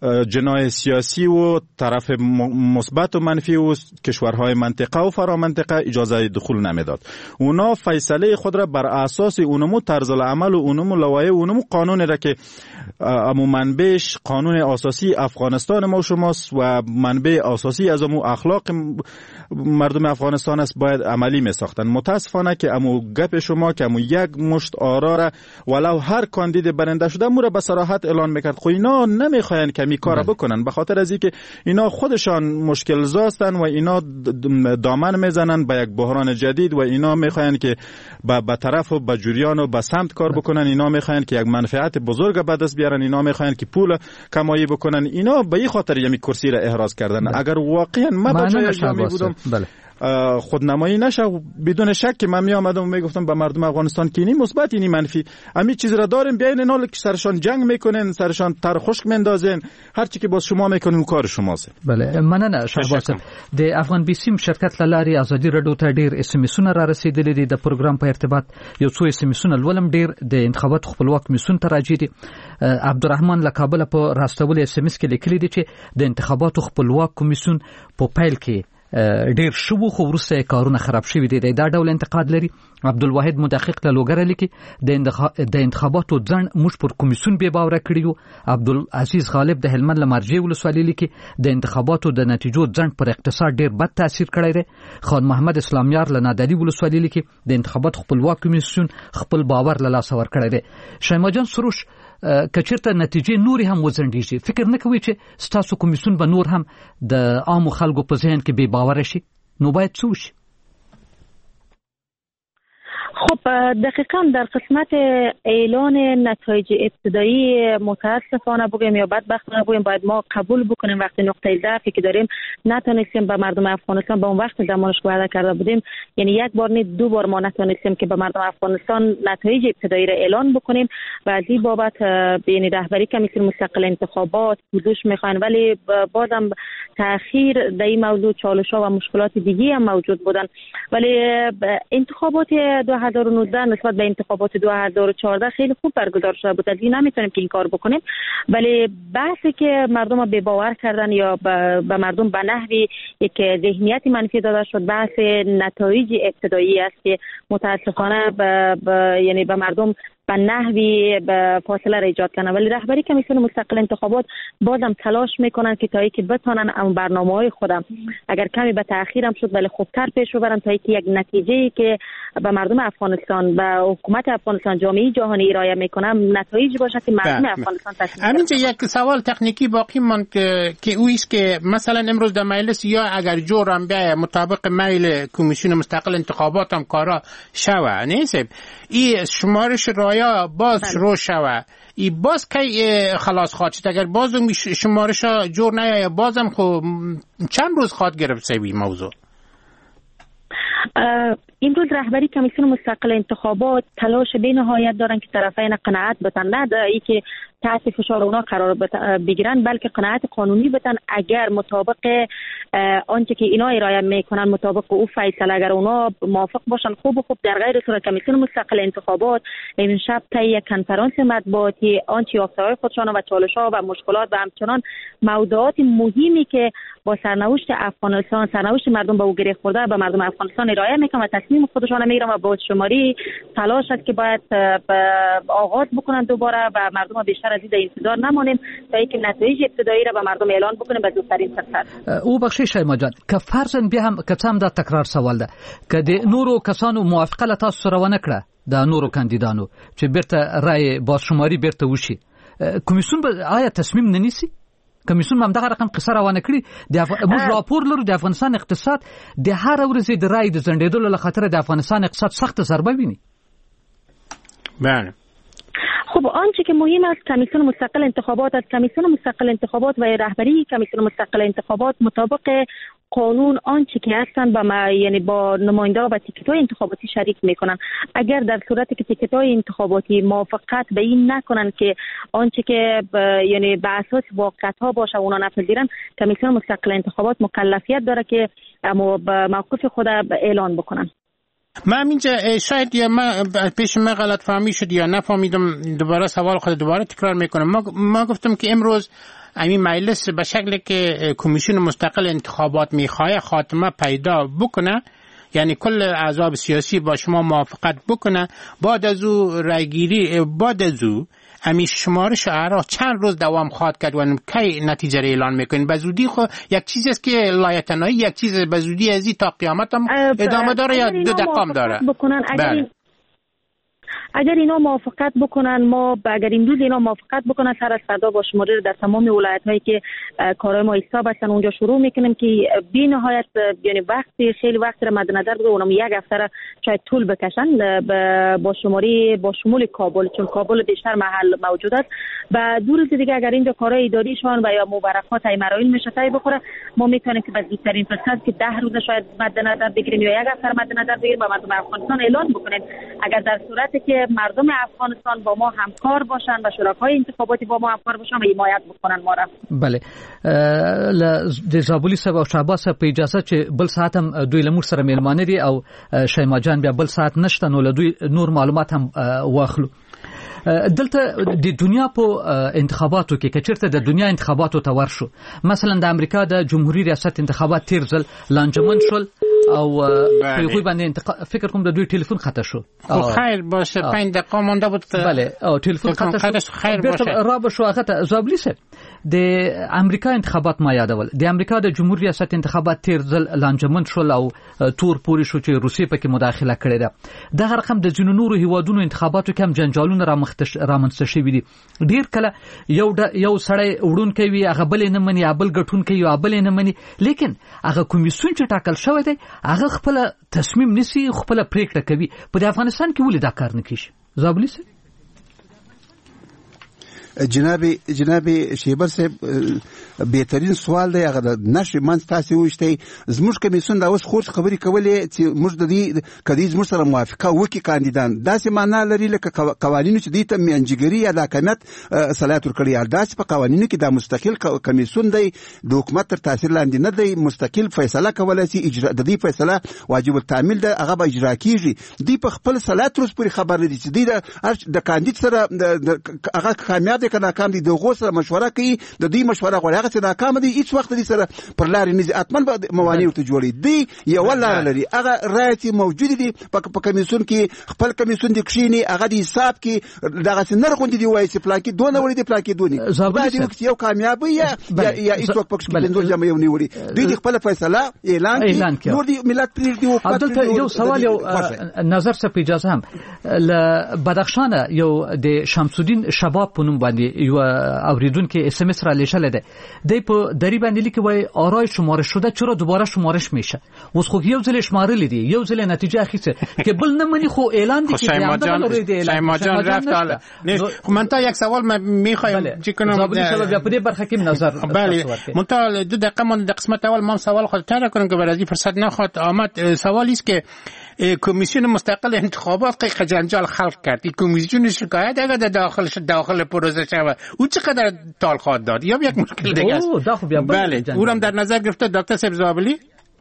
جناح سیاسی و طرف مثبت و منفی و کشورهای منطقه و فرامنطقه اجازه دخول نمیداد. اونا فیصله خود را بر اساس اونمو طرز العمل و اونمو لوایح و اونمو قانونی را که امو منبعش قانون اساسی افغانستان ما شماست و منبع اساسی از امو اخلاق مردم افغانستان است باید عملی می ساختن. متاسفانه که امو گپ شما که امو یک مشت آرا را ولو هر کاندید برنده شده مو را به صراحت اعلان میکرد. خو اینا نمیخواین که می کار بکنن، به خاطر از اینکه اینا خودشان مشکل زاستن و اینا دامن میزنن به یک بحران جدید و اینا میخواین که به با طرف و به جریان و به سمت کار بکنن. اینا میخواین که یک منفعت بزرگ به دست بیارن. اینا میخواین که پول کمایی بکنن. اینا به این خاطر یمی کرسی را احراز کردن. بله. اگر واقعا ما با جای جامعه بودم بله. خودنمایی نشه، بدون شک که من می آمدم و می گفتم به مردم افغانستان که اینی مثبت اینی منفی امی چیز را داریم، بیاین اینا که سرشان جنگ میکنن، سرشان تر خشک میندازن، هر چی که باز شما میکنین کار شماست. بله مننه شهباز. د افغان بیسیم شرکت لاري ازادي رادیو ته ډیر اس ام اسونه را رسیدلې دي. د پروګرام په ارتباط یو څو اس ام اسونه ولوم ډیر د انتخابات خپلواک میسون ته راځي دي. عبدالرحمن له کابل په راستول اس ام اس کې لیکلي دي چې د انتخابات خپلواک کمیسون په پیل کې ډیر شو خو ورسته کارونه خراب شوی دي. دا ډول انتقاد لري. عبدالواحد مدقق له لوګر لیکي د انتخاباتو ځن موږ پر کمیسون به باور کړیو. عبدالعزیز غالب د هلمند لمرجې ولسوالۍ لیکي د انتخاباتو د نتیجو ځن پر اقتصاد ډیر بد تاثیر کړی دی. خان محمد اسلامیار له نادری ولسوالۍ لیکي د انتخابات خپلواک کمیسون خپل باور له لاس ور کړی دی. شیما جان سروش کچرته نتیجې نوري هم وزندېږي، فکر نه کوي چې ستاسو کمیسون به نور هم د عام خلکو په ذهن کې بې باور شي؟ نو باید څه وشي؟ خب دقیقاً در قسمت اعلان نتایج ابتدایی متاسفانه بگیم یا بدبختانه بگیم باید ما قبول بکنیم وقتی نقطه ضعفی که داریم نتونستیم به مردم افغانستان به اون وقت زمانش وعده کرده بودیم، یعنی یک بار نه دو بار ما نتونستیم که به مردم افغانستان نتایج ابتدایی را اعلان بکنیم و از این بابت یعنی رهبری کمیسیون مستقل انتخابات پوزش میخواین، ولی بازم تأخیر در این موضوع چالش‌ها و مشکلات دیگه هم موجود بودن. ولی انتخابات دو هزار و نوزده نسبت به انتخابات دو هزار و چهارده خیلی خوب برگزار شده بود، از این نمیتونیم که این کار بکنیم. ولی بحثی که مردم ها بی‌باور کردن یا به مردم به نحوی یک ذهنیت منفی داده شد بحث نتایج ابتدایی است که متاسفانه به یعنی به مردم به نحوی به فاصله را ایجاد کنن. ولی رهبری کمیسیون مستقل انتخابات بازم تلاش میکنن که تا اینکه بتونن اون برنامه‌های خودم اگر کمی به تأخیر هم شد ولی خوبتر پیش ببرن تا اینکه یک نتیجه‌ای که به مردم افغانستان و حکومت افغانستان جامعه جهانی ارائه میکنن نتایج باشه که مردم افغانستان تصمیم همین یک سوال تکنیکی باقی ماند که اویست که مثلا امروز در مجلس یا اگر جورم بیای مطابق میل کمیسیون مستقل انتخابات هم کارا شوه نیست این شمارش رایا باز شروع شوه ای باز کی خلاص خواهد شد اگر باز اون شمارش جور نیای بازم خب چند روز خواهد گرفت سوی موضوع. امروز رهبری کمیسیون مستقل انتخابات تلاش به نهایت دارن که طرفین قناعت بتن، نه ای که تحت فشار اونا قرار بگیرن بلکه قناعت قانونی بتن. اگر مطابق آنچه که اینا ارائه میکنن مطابق او فیصله اگر اونا موافق باشن خوب و خوب، در غیر صورت کمیسیون مستقل انتخابات این شب طی یک کنفرانس مطبوعاتی آنچه یافته‌های خودشان و چالش‌ها و مشکلات و همچنان موضوعات مهمی که با سرنوشت افغانستان سرنوشت مردم به او گره خورده به مردم افغانستان ارائه میکنن و تصمیم خودشان میگیرن و با شماری تلاش است که باید آغاز بکنن دوباره و مردم بیشتر از این انتظار نمانیم تا اینکه نتایج ابتدایی را به مردم اعلان بکنیم به زودترین فرصت. او بخشی شیما جان که فرضاً بیا هم که څه دا تکرار سوال ده که د نورو کسانو موافقه له تاسو سره ونه کړه د نورو کاندیدانو چې بیرته رای بازشماري بیرته وشي کمیسیون به آیا تصمیم نه نیسي؟ کمیسیون هم دغه رقم قصه روانه کړي د موږ راپور لرو د افغانستان اقتصاد د هر ورځې د رای د ځنډېدلو له خاطر د افغانستان اقتصاد سخت ضربه ویني. بله خب آنچه که مهم است کمیسیون مستقل انتخابات است. کمیسیون مستقل انتخابات و رهبری کمیسیون مستقل انتخابات مطابق قانون آنچه که هستن با ما یعنی با نماینده‌ها و تیکت‌های انتخاباتی شریک میکنن. اگر در صورتی که تیکت‌های انتخاباتی موافقت به این نکنن که آنچه که یعنی به اساس واقعیت‌ها باشه اونا نپذیرن کمیسیون مستقل انتخابات مکلفیت داره که موقف خود اعلان بکنن. من اینجا شاید یا من پیش من غلط فهمی شد یا نفهمیدم، دوباره سوال خود دوباره تکرار میکنم. ما ما گفتم که امروز همین مجلس به شکلی که کمیسیون مستقل انتخابات میخواه خاتمه پیدا بکنه، یعنی کل احزاب سیاسی با شما موافقت بکنه، بعد از او رایگیری، بعد از او همین شمارش اعرا چند روز دوام خواهد کرد و کی نتیجه را اعلان میکنین؟ به زودی خود یک چیزی است که لایتنایی، یک چیز به زودی ازی تا قیامت هم ادامه داره یا دو دقیقه داره؟ بله. اگر اینا موافقت بکنن، ما اگر امروز اینا موافقت بکنن سر از فردا با شماره در تمام ولایت هایی که کارهای ما حساب هستن اونجا شروع میکنیم که بی نهایت یعنی وقتی خیلی وقت را مد نظر بگیریم، اونم یک هفته را شاید طول بکشن با شماره با شمول کابل، چون کابل بیشتر محل موجود است. و دو روز دیگه اگر اینجا کارهای اداریشون و یا مبررات ای مراحل میشه تای بخوره، ما میتونیم که به زودترین فرصت که ده روز شاید مد نظر بگیریم یا یک هفته مد نظر بگیریم و مردم افغانستان اعلان بکنیم. اگر در صورتی که مردم افغانستان با ما همکار باشن و شرکای انتخاباتی با ما همکار باشن و حمایت بکنن ما را. بله د زابلی صاحب او شعباس صاحب په اجازه چې بل ساعت هم دوی له موږ سره میلمانه دي او شیما جان بیا بل ساعت نشته، نو له دوی نور معلومات هم واخلو. دلته د دنیا په انتخاباتو کې کچرته د دنیا انتخاباتو ته ورشو، مثلا د امریکا د جمهوریت ریاست انتخابات تیر ځل لانجمن شول او په یوه باندې انتخاب فکر کوم د دوی ټلیفون خطا شو. خو خیر باشه پنځه دقیقه مونده بود. بله او ټلیفون خطا شو. خیر باشه را به شو هغه زابلی صاحب د امریکا انتخابات ما یادول، د امریکا د جمهوریت ریاست انتخابات تیر ځل لانجمن شول او تور پوری شو چې روسیې پکې مداخله کړې ده. دغه رقم د جنو نورو هیوادونو انتخاباتو کې هم جنجالونه را مختش رامنځته شوي دي. ډیر کله یو یو سړی وړون کوي هغه بل نه مني، بل ګټون کوي او بل نه مني، لیکن هغه کمیسیون چې ټاکل شوی دی هغه خپل تصمیم نسی، خپل پریکړه کوي. په افغانستان کې ولې دا کار نه کیږي؟ زابلی صاحب جنابي جنابي شیبر صاحب بهترین سوال دی هغه د نشي منځ تاسو وشته زموږ کمیسیون دا اوس خورس خبري کولې چې موږ د دې کدي زموږ سره موافقه وکي کاندیدان داسې معنا لري لکه قوانینو چې د میانجګری یا د حکومت صلاحیت ورکړي، داسې په قوانینو کې د مستقل کمیسیون دی د حکومت تر تاثیر لاندې نه دی، مستقل فیصله کولای شي، اجرا د دې فیصله واجب التعمیل ده، هغه به اجرا کیږي. دی په خپل صلاحیت روز پوری خبر لري چې دی د کاندید سره هغه کامیاب دي کنه ناکام دي، دغه سره مشوره کوي، د دې مشوره غواړي هغه چې ناکام دي هیڅ وخت دې سره پر لارې نه ځي، اتمن به موانع ورته جوړي. دی یو لار لري، هغه رایت موجود دي په کمیسیون کې، خپل کمیسیون د کښینی هغه د حساب کې دغه څنګه غونډې دی وایي چې پلان کې دونه وړي دي پلان کې دونی دا دی وخت یو کامیاب یا یا هیڅ وخت پکې بندول جمع یو نیوري دوی خپل فیصله اعلان کړي، نور دی ملت پرې دی. عبدالله یو سوال یو نظر څه په اجازه هم ل بدخشان یو د شمس الدین شباب په نوم باندې یو اوریدونکو اس ام اس را لېشل ده، د په دری باندې لیکي وای آرای شمارش شده چرا دوباره شمارش میشه؟ اوس خو یو ځل شمارل دي، یو ځل نتیجه اخیسته که بل نه منی خو اعلان دي که شیما جان رفت حالا. خب من تا یک سوال من میخوایم چی کنم زابلی صاحب بیا په دې برخه کې نظر. بله من تا دو دقیقه من د قسمت اول ما سوال خود تر کنم که برای فرصت نخواد آمد. سوالی است که کمیسیون مستقل انتخابات قیق جنجال خلق کرد، این کمیسیون شکایت اگر در داخل داخل پروسه شود او چقدر تال خواهد داد یا یک مشکل دیگه است؟ بله او هم در نظر گرفته دکتر صاحب زابلی.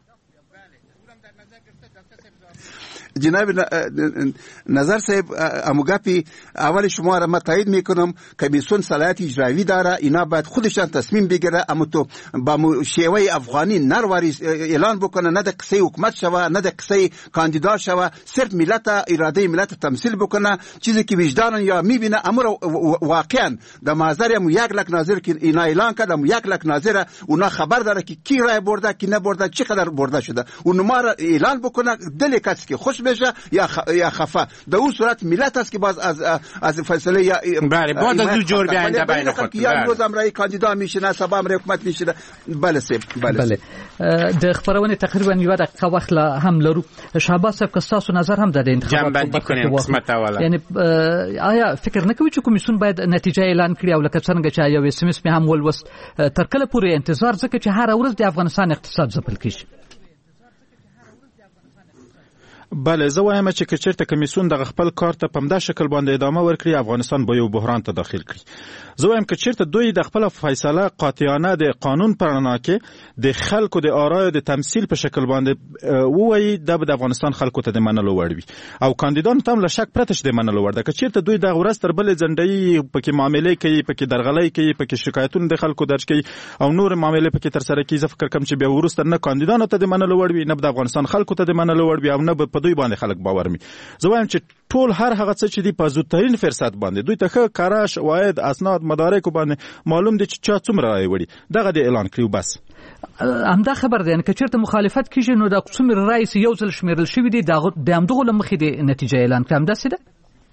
جناب نظر صاحب اموگاپی اول شما را من تایید میکنم کمیسیون صلاحیت اجرایی داره، اینا باید خودشان تصمیم بگیره، اما تو با شیوه افغانی نرواری اعلان بکنه، نه د قصه حکومت شوه نه د قصه کاندیدا شوه، صرف ملت اراده ملت تمثیل بکنه، چیزی که وجدان یا میبینه امر واقعا د مازر هم یک لک ناظر که اینا اعلان کرد، هم یک لک ناظر اونا خبر داره که کی رای برده کی نه برده چقدر برده شده، اون ما را اعلان بکنه دل کسی که خوش بشه یا خ... یا خفه. در اون صورت ملت است که باز از از فیصله یا بله باز از جور بیاینده بین خود یا روز امرای کاندیدا میشنه سبا امرای حکومت میشنه. بله سیب بله بله د خبرونه تقریبا یو دقیقه وخت هم لرو. شهباز صاحب که تاسو نظر هم د انتخابات جنب بندی کنیم قسمت اوله، یعنی آیا فکر نکوي چې کمیسیون باید نتیجه اعلان کړي او لکه څنګه چې یو اس ام اس په هم ولوست تر کله پورې انتظار ځکه چې هر ورځ د افغانستان اقتصاد ځپل کیږي؟ بله زه وایم چې که چېرته کمیسیون دغه خپل کار ته په همدا شکل باندې ادامه ورکړي افغانستان به یو بحران ته داخل کړي. زه وایم که چېرته دوی د خپل فیصله قاطعانه د قانون په رڼا کې د خلکو د آرایو د تمثیل په شکل باندې ووایي دا به د افغانستان خلکو ته د منلو وړ وي او کاندیدانو ته هم له شک پرته چې د منلو وړ ده. که چېرته دوی دغه ورځ تر بلې ځنډوي پکې معاملې کوي پکې درغلۍ کوي پکې شکایتونه د خلکو درج کوي او نور معاملې پکې ترسره کوي زه فکر کوم چې بیا وروسته نه کاندیدانو ته د منلو وړ وي نه د افغانستان خلکو ته د منلو وړ وي او نه به په دوی باندې خلک باور مي. زه وایم چې ټول هر هغه څه چې دی په زودترین فرصت باندې دوی ته ښه کاره شواهد اسناد مدارک باندې معلوم دي چې چا څومره رایې وړي دغه د اعلان کړي بس همدا خبر دی. که چېرته مخالفت کیږي نو د څومره رایې یو ځل شمیرل شوي دي د همدغو له مخې د نتیجه اعلان کړي همداسې ده.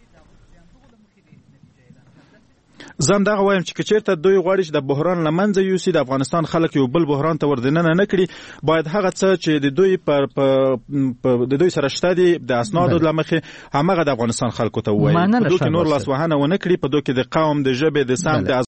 زه هم دغه وایم چې که چېرته دوی غواړي چې د بحران له منځه یوسي د افغانستان خلک یو بل بحران ته وردننه نه کړي باید هغه څه چې د دوی پر د دوی سره شته دي د اسنادو له مخې همغه د افغانستان خلکو ته ووایي په دوی کې نور لاسوهنه ونه کړي په دوی کې د قوم د ژبې د سمت